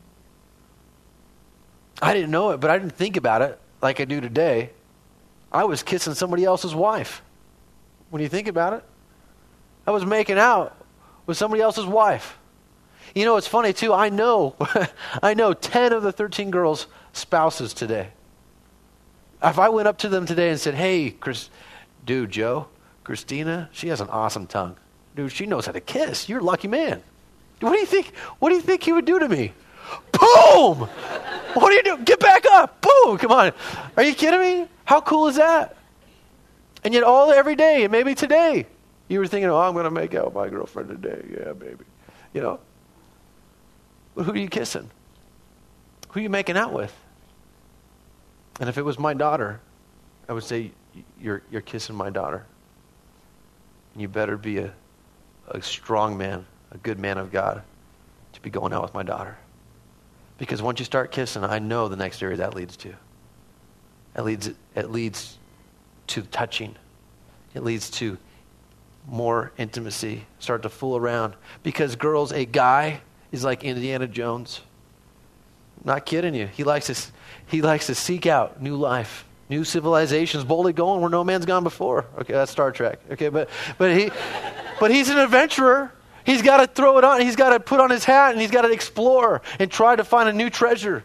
I didn't know it, but I didn't think about it like I do today. I was kissing somebody else's wife. When you think about it, I was making out with somebody else's wife. It's funny too. I know 10 of the 13 girls' spouses today. If I went up to them today and said, "Hey, Joe, Christina, she has an awesome tongue. Dude, she knows how to kiss. You're a lucky man." What do you think? What do you think he would do to me? Boom! What do you do? Get back up! Boom! Come on. Are you kidding me? How cool is that? And yet every day, and maybe today, you were thinking, I'm going to make out with my girlfriend today. Yeah, baby. But who are you kissing? Who are you making out with? And if it was my daughter, I would say, you're kissing my daughter. And you better be a strong man, a good man of God, to be going out with my daughter. Because once you start kissing, I know the next area that leads to. It leads to touching. It leads to more intimacy. Start to fool around. Because girls, a guy is like Indiana Jones. I'm not kidding you. He likes to seek out new life, new civilizations, boldly going where no man's gone before. Okay, that's Star Trek. Okay, but he's an adventurer. He's got to throw it on. He's got to put on his hat and he's got to explore and try to find a new treasure.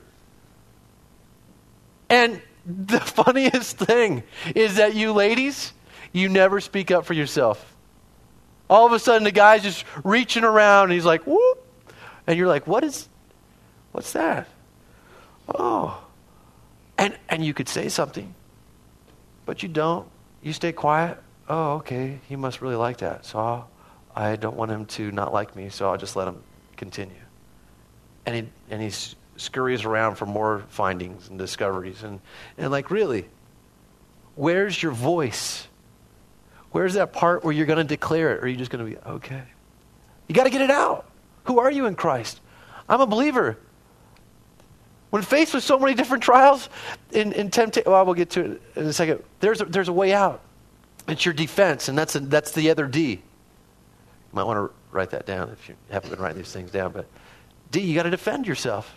And the funniest thing is that you ladies, you never speak up for yourself. All of a sudden the guy's just reaching around and he's like, whoop. And you're like, what's that? Oh. And you could say something, but you don't. You stay quiet. Oh, okay. He must really like that. So I don't want him to not like me, so I'll just let him continue. And he scurries around for more findings and discoveries. And like, really, where's your voice? Where's that part where you're going to declare it? Or are you just going to be, okay? You got to get it out. Who are you in Christ? I'm a believer. When faced with so many different trials in temptation, well, we'll get to it in a second. There's a way out. It's your defense, and that's the other D. You might want to write that down if you haven't been writing these things down. But D, you got to defend yourself.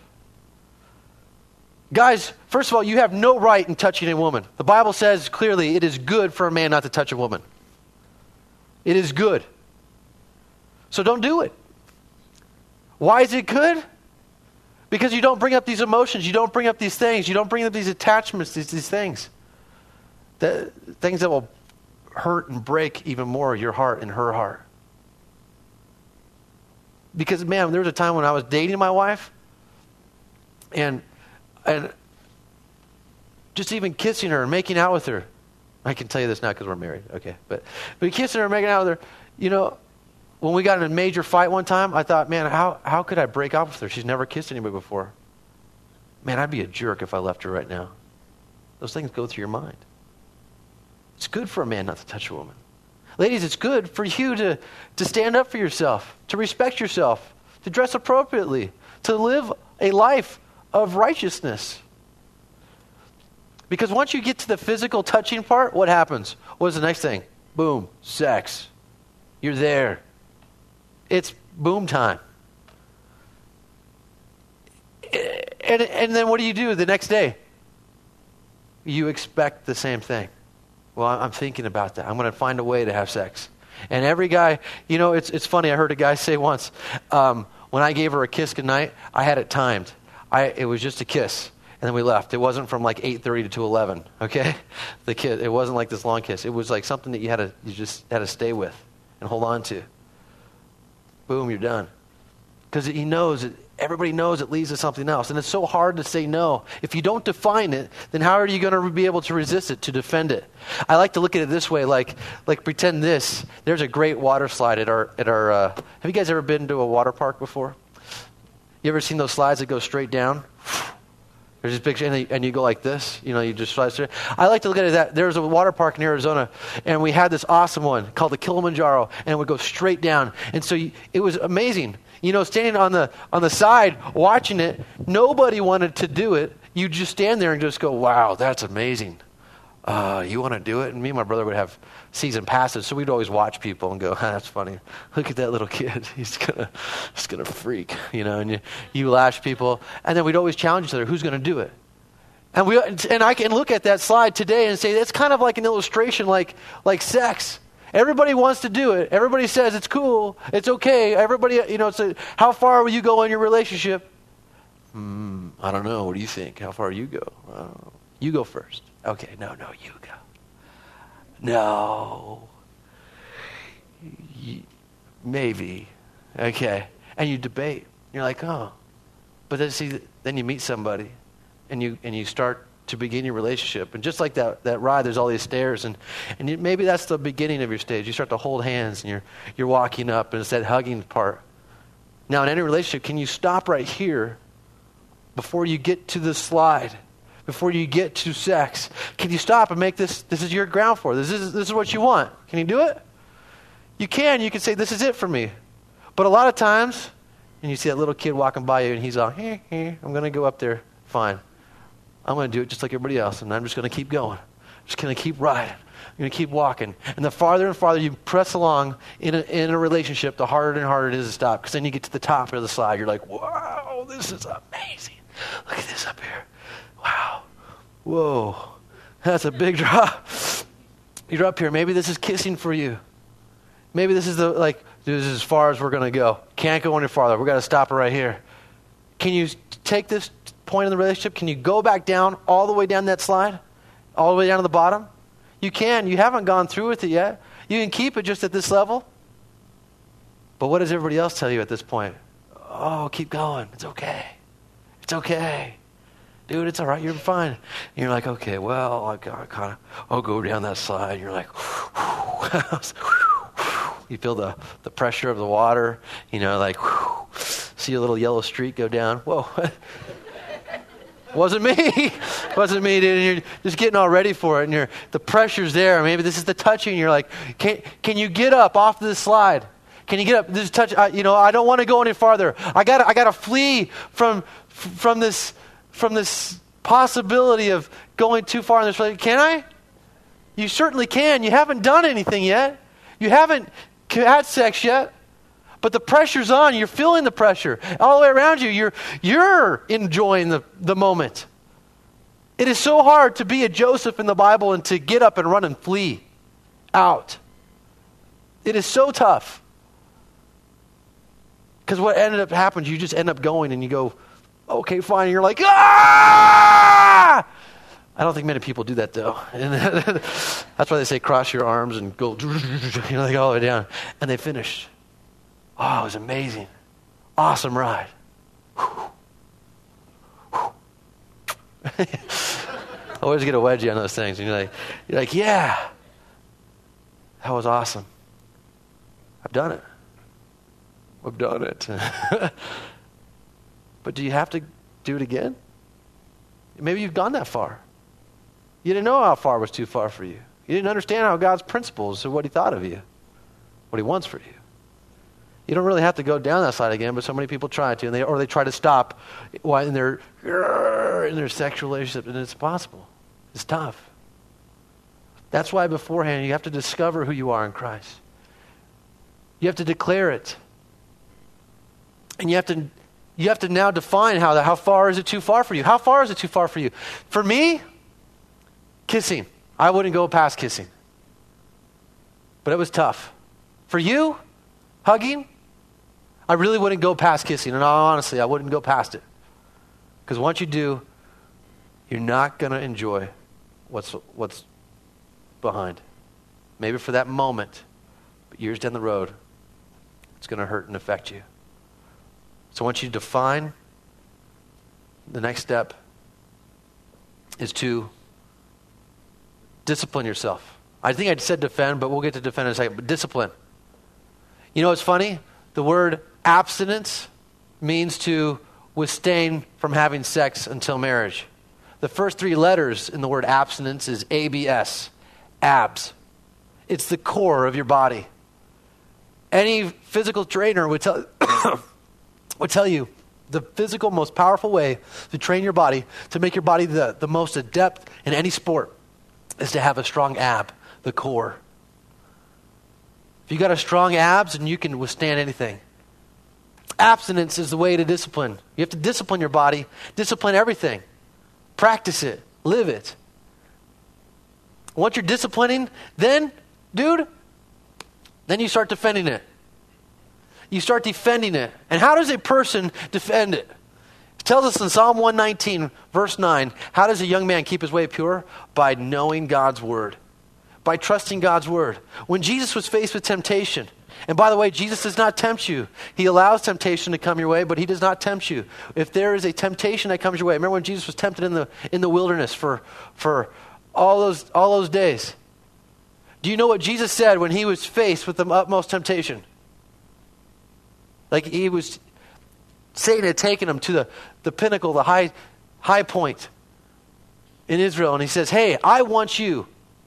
Guys, first of all, you have no right in touching a woman. The Bible says clearly it is good for a man not to touch a woman. It is good. So don't do it. Why is it good? Because you don't bring up these emotions. You don't bring up these things. You don't bring up these attachments, these things. Things that will hurt and break even more your heart and her heart. Because, man, there was a time when I was dating my wife and just even kissing her and making out with her. I can tell you this now because we're married. Okay. But kissing her and making out with her, when we got in a major fight one time, I thought, man, how could I break up with her? She's never kissed anybody before. Man, I'd be a jerk if I left her right now. Those things go through your mind. It's good for a man not to touch a woman. Ladies, it's good for you to stand up for yourself, to respect yourself, to dress appropriately, to live a life of righteousness. Because once you get to the physical touching part, what happens? What's the next thing? Boom, sex. You're there. It's boom time. And then what do you do the next day? You expect the same thing. Well, I'm thinking about that. I'm going to find a way to have sex. And every guy, it's funny. I heard a guy say once, when I gave her a kiss goodnight, I had it timed. It was just a kiss, and then we left. It wasn't from like 8:30 to 11. Okay, the kiss. It wasn't like this long kiss. It was like something that you just had to stay with and hold on to. Boom, you're done. Because he knows it. Everybody knows it leads to something else. And it's so hard to say no. If you don't define it, then how are you going to be able to resist it, to defend it? I like to look at it this way, like pretend this. There's a great water slide at our have you guys ever been to a water park before? You ever seen those slides that go straight down? There's this picture, and you go like this. You just slide straight. I like to look at it that there's a water park in Arizona, and we had this awesome one called the Kilimanjaro, and it would go straight down. And so it was amazing. Standing on the side watching it, nobody wanted to do it. You just stand there and just go, "Wow, that's amazing." You want to do it? And me and my brother would have season passes, so we'd always watch people and go, "That's funny. Look at that little kid. He's gonna freak." And you lash people, and then we'd always challenge each other. Who's going to do it? And I can look at that slide today and say that's kind of like an illustration, like sex. Everybody wants to do it. Everybody says it's cool. It's okay. Everybody, how far will you go in your relationship? I don't know. What do you think? How far you go? You go first. Okay. No, you go. No. Maybe. Okay. And you debate. You're like, oh. But then you meet somebody and you start to begin your relationship. And just like that ride, there's all these stairs, and maybe that's the beginning of your stage. You start to hold hands, and you're walking up, and it's that hugging part. Now, in any relationship, can you stop right here before you get to the slide, before you get to sex? Can you stop and make this is your ground floor? This is what you want. Can you do it? You can. You can say, this is it for me. But a lot of times, and you see that little kid walking by you, and he's all, I'm going to go up there. Fine. I'm going to do it just like everybody else, and I'm just going to keep going. I'm just going to keep riding. I'm going to keep walking. And the farther and farther you press along in a relationship, the harder and harder it is to stop. Because then you get to the top of the slide. You're like, wow, this is amazing. Look at this up here. Wow. Whoa. That's a big drop. You're up here. Maybe this is kissing for you. Maybe this is this is as far as we're going to go. Can't go any farther. We've got to stop it right here. Can you take this point in the relationship? Can you go back down, all the way down that slide? All the way down to the bottom? You can. You haven't gone through with it yet. You can keep it just at this level. But what does everybody else tell you at this point? Oh, keep going. It's okay. It's okay. Dude, it's all right. You're fine. And you're like, okay, well, I'll go down that slide. And you're like, you feel the pressure of the water, see a little yellow streak go down. Whoa. Wasn't me. Wasn't me, dude. And you're just getting all ready for it, and the pressure's there. Maybe this is the touching. You're like, can you get up off this slide? Can you get up? This touch. I don't want to go any farther. I gotta flee from this possibility of going too far in this relationship. Can I? You certainly can. You haven't done anything yet. You haven't had sex yet. But the pressure's on. You're feeling the pressure all the way around you. You're enjoying the moment. It is so hard to be a Joseph in the Bible and to get up and run and flee out. It is so tough. Because what ended up happening, you just end up going and you go, okay, fine. And you're like, ah! I don't think many people do that, though. And that's why they say cross your arms and go, they go all the way down. And they finish. Oh, it was amazing. Awesome ride. I always get a wedgie on those things. And you're like, yeah, that was awesome. I've done it. I've done it. But do you have to do it again? Maybe you've gone that far. You didn't know how far was too far for you. You didn't understand how God's principles or what he thought of you, what he wants for you. You don't really have to go down that slide again, but so many people try to, or they try to stop in their sexual relationship, and it's impossible. is tough. That's why beforehand you have to discover who you are in Christ. You have to declare it. And you have to now define how far is it too far for you? How far is it too far for you? For me, kissing. I wouldn't go past kissing. But it was tough. For you, hugging, I really wouldn't go past kissing. And honestly, I wouldn't go past it. Because once you do, you're not going to enjoy what's behind. Maybe for that moment, but years down the road, it's going to hurt and affect you. So once you define, the next step is to discipline yourself. I think I said defend, but we'll get to defend in a second. But discipline. You know what's funny? The word abstinence means to withstand from having sex until marriage. The first three letters in the word abstinence is ABS, abs. It's the core of your body. Any physical trainer would tell you the physical, most powerful way to train your body, to make your body the most adept in any sport, is to have a strong ab, the core. If you got a strong abs, and you can withstand anything. Abstinence is the way to discipline. You have to discipline your body, discipline everything. Practice it, live it. Once you're disciplining, then you start defending it. You start defending it. And how does a person defend it? It tells us in Psalm 119, verse 9, how does a young man keep his way pure? By knowing God's word. By trusting God's word. When Jesus was faced with temptation, and by the way, Jesus does not tempt you. He allows temptation to come your way, but he does not tempt you. If there is a temptation that comes your way, remember when Jesus was tempted in the wilderness for all those days? Do you know what Jesus said when he was faced with the utmost temptation? Like Satan had taken him to the pinnacle, the high point in Israel, and he says, "Hey, I want you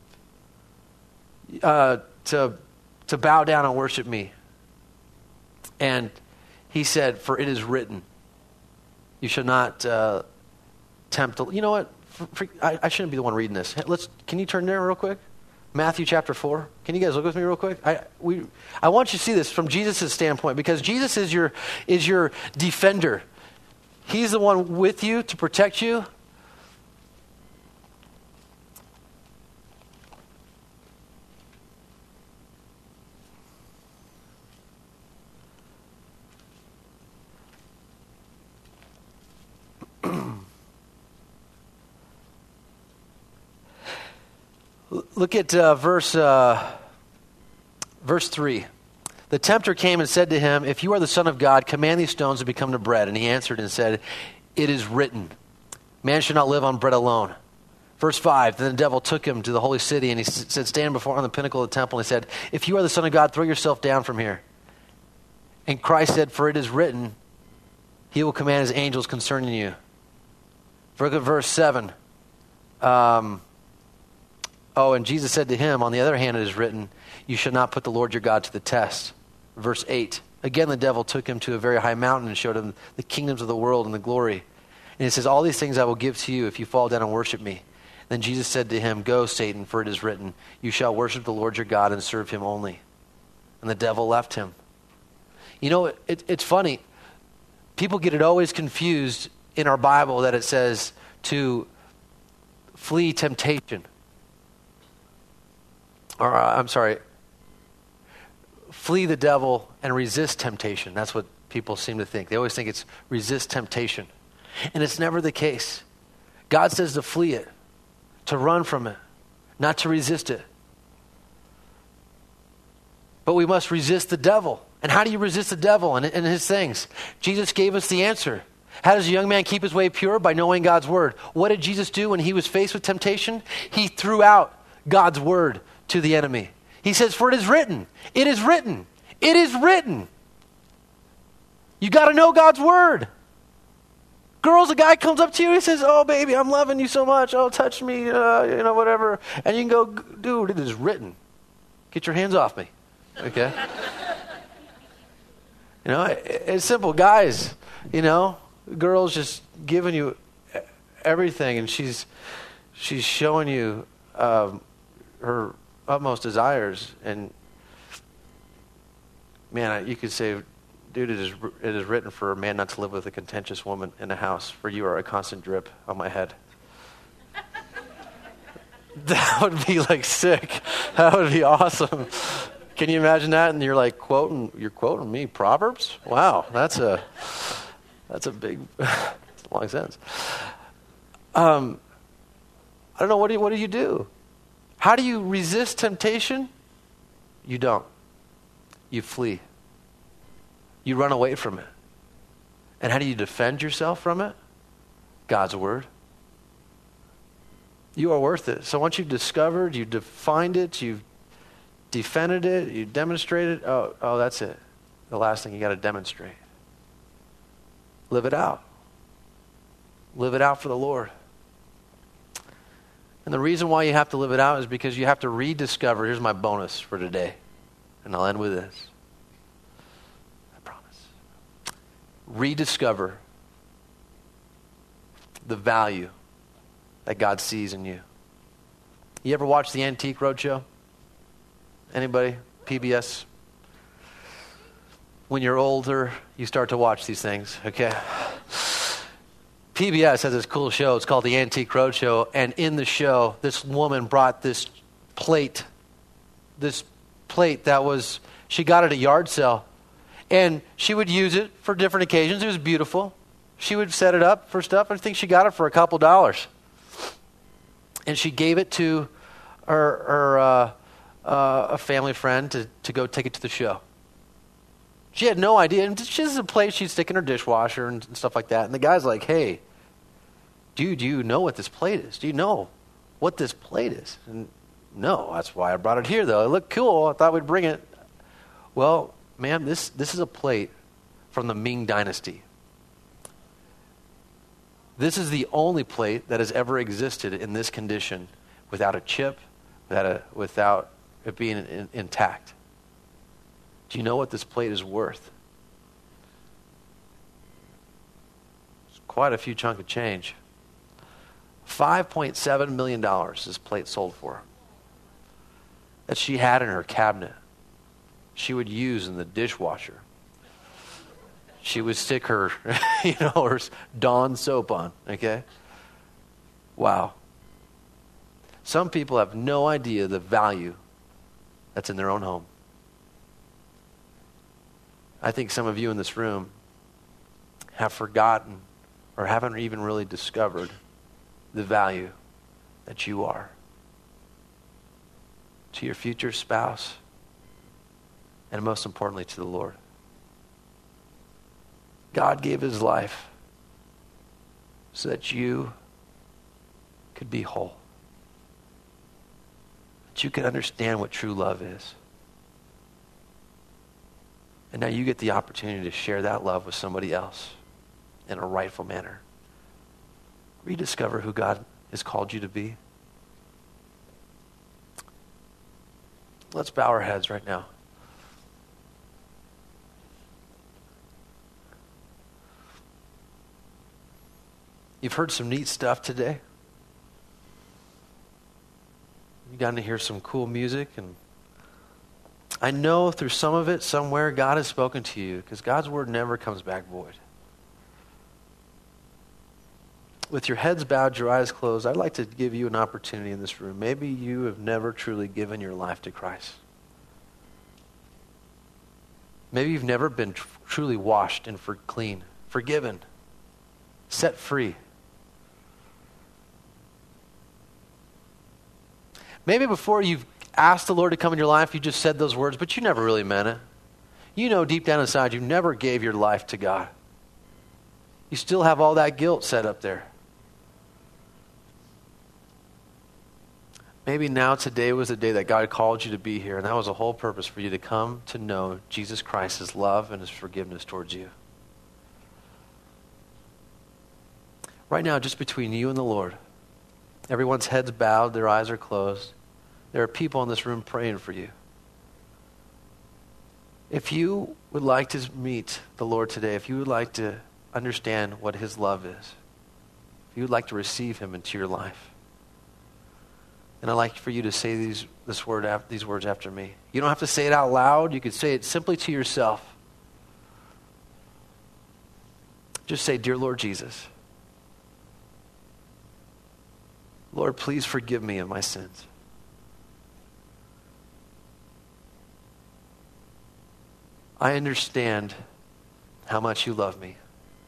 to bow down and worship me." And he said, "For it is written, you shall not tempt." You know what? I shouldn't be the one reading this. Can you turn there real quick? Matthew chapter 4. Can you guys look with me real quick? I want you to see this from Jesus' standpoint, because Jesus is your defender. He's the one with you to protect you. Look at verse 3. The tempter came and said to him, "If you are the Son of God, command these stones to become to bread." And he answered and said, "It is written, man shall not live on bread alone." Verse 5, then the devil took him to the holy city, and he said, "Stand before on the pinnacle of the temple." And he said, "If you are the Son of God, throw yourself down from here." And Christ said, "For it is written, he will command his angels concerning you." Look at verse 7. And Jesus said to him, "On the other hand, it is written, you shall not put the Lord your God to the test." Verse 8. Again, the devil took him to a very high mountain and showed him the kingdoms of the world and the glory. And he says, "All these things I will give to you if you fall down and worship me." Then Jesus said to him, "Go, Satan, for it is written, you shall worship the Lord your God and serve him only." And the devil left him. You know, it's funny. People get it always confused in our Bible that it says to flee temptation. Flee the devil and resist temptation. That's what people seem to think. They always think it's resist temptation. And it's never the case. God says to flee it, to run from it, not to resist it. But we must resist the devil. And how do you resist the devil and his things? Jesus gave us the answer. How does a young man keep his way pure? By knowing God's word. What did Jesus do when he was faced with temptation? He threw out God's word to the enemy. He says, "For it is written, it is written, it is written." You got to know God's word. Girls, a guy comes up to you and he says, "Oh, baby, I'm loving you so much. Oh, touch me, whatever." And you can go, "Dude, it is written. Get your hands off me." Okay? It's simple. Guys, girl's just giving you everything, and she's She's showing you her utmost desires, and man, you could say, dude, it is written for a man not to live with a contentious woman in a house, for you are a constant drip on my head. That would be like sick. That would be awesome. Can you imagine that? And you're like you're quoting me Proverbs? Wow, that's a big, that's a long sentence. I don't know. What do you do? How do you resist temptation? You don't. You flee. You run away from it. And how do you defend yourself from it? God's word. You are worth it. So once you've discovered, you've defined it, you've defended it, you demonstrated, oh, that's it. The last thing you got to demonstrate. Live it out. Live it out for the Lord. And the reason why you have to live it out is because you have to rediscover. Here's my bonus for today. And I'll end with this. I promise. Rediscover the value that God sees in you. You ever watch the Antique Roadshow? Anybody? PBS? When you're older, you start to watch these things, okay? PBS has this cool show. It's called the Antique Roadshow. And in the show, this woman brought this plate that was, she got at a yard sale. And she would use it for different occasions. It was beautiful. She would set it up for stuff. I think she got it for a couple dollars. And she gave it to a family friend to go take it to the show. She had no idea. And she has a plate she'd stick in her dishwasher and stuff like that. And the guy's like, hey, dude, do you know what this plate is? Do you know what this plate is? And no, that's why I brought it here, though. It looked cool. I thought we'd bring it. Well, ma'am, this is a plate from the Ming Dynasty. This is the only plate that has ever existed in this condition without a chip, without it being intact. Do you know what this plate is worth? It's quite a few chunk of change. $5.7 million this plate sold for. That she had in her cabinet. She would use in the dishwasher. She would stick her, her Dawn soap on, okay? Wow. Some people have no idea the value that's in their own home. I think some of you in this room have forgotten or haven't even really discovered the value that you are to your future spouse and most importantly to the Lord. God gave his life so that you could be whole. That you could understand what true love is. And now you get the opportunity to share that love with somebody else in a rightful manner. Rediscover who God has called you to be. Let's bow our heads right now. You've heard some neat stuff today. You got to hear some cool music, and I know through some of it, somewhere, God has spoken to you, because God's word never comes back void. With your heads bowed, your eyes closed, I'd like to give you an opportunity in this room. Maybe you have never truly given your life to Christ. Maybe you've never been truly washed and clean, forgiven, set free. Maybe before you've asked the Lord to come in your life, you just said those words, but you never really meant it. You know deep down inside you never gave your life to God. You still have all that guilt set up there. Maybe now today was the day that God called you to be here, and that was the whole purpose for you to come to know Jesus Christ's love and his forgiveness towards you. Right now, just between you and the Lord, everyone's heads bowed, their eyes are closed. There are people in this room praying for you. If you would like to meet the Lord today, if you would like to understand what his love is, if you would like to receive him into your life, And I'd like for you to say these words after me. You don't have to say it out loud. You could say it simply to yourself. Just say, "Dear Lord Jesus, Lord, please forgive me of my sins. I understand how much you love me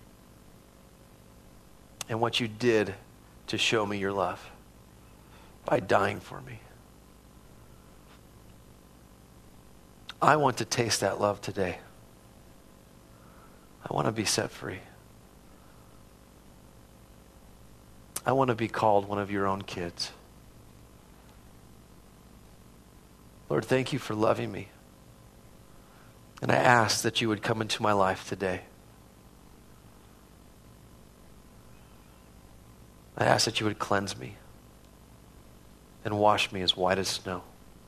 and what you did to show me your love by dying for me. I want to taste that love today. I want to be set free. I want to be called one of your own kids. Lord, thank you for loving me. And I ask that you would come into my life today. I ask that you would cleanse me and wash me as white as snow.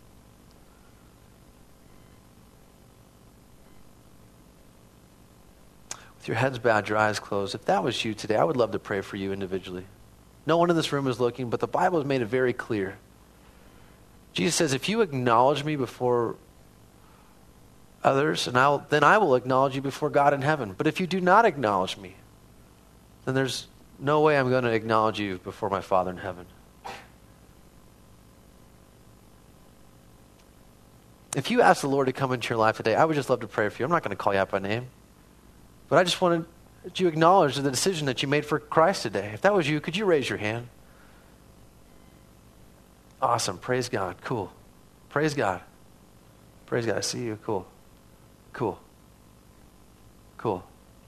With your heads bowed, your eyes closed, if that was you today, I would love to pray for you individually. No one in this room is looking, but the Bible has made it very clear. Jesus says, if you acknowledge me before others, then I will acknowledge you before God in heaven. But if you do not acknowledge me, then there's no way I'm going to acknowledge you before my Father in heaven. If you ask the Lord to come into your life today, I would just love to pray for you. I'm not going to call you out by name. But I just wanted that you acknowledge the decision that you made for Christ today. If that was you, could you raise your hand? Awesome. Praise God. Cool. Praise God. Praise God. I see you. Cool. Cool. Cool.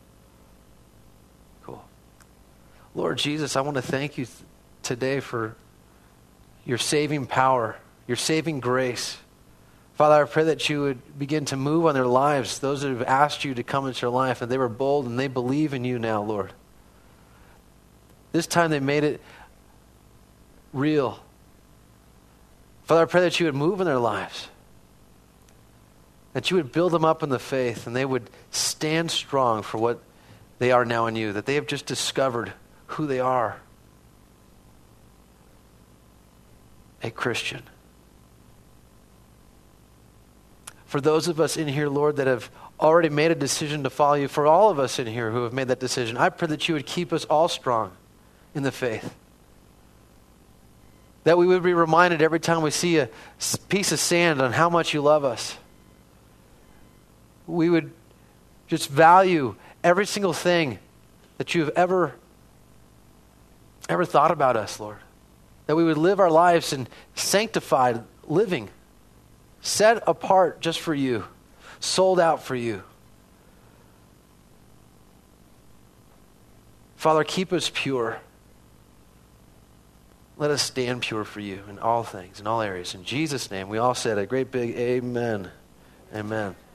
Cool. Lord Jesus, I want to thank you today for your saving power, your saving grace. Father, I pray that you would begin to move on their lives, those that have asked you to come into their life, and they were bold and they believe in you now, Lord. This time they made it real. Father, I pray that you would move in their lives, that you would build them up in the faith, and they would stand strong for what they are now in you, that they have just discovered who they are. A Christian. For those of us in here, Lord, that have already made a decision to follow you, for all of us in here who have made that decision, I pray that you would keep us all strong in the faith. That we would be reminded every time we see a piece of sand on how much you love us. We would just value every single thing that you have ever thought about us, Lord. That we would live our lives in sanctified living, set apart just for you, sold out for you. Father, keep us pure. Let us stand pure for you in all things, in all areas. In Jesus' name, we all said a great big amen. Amen.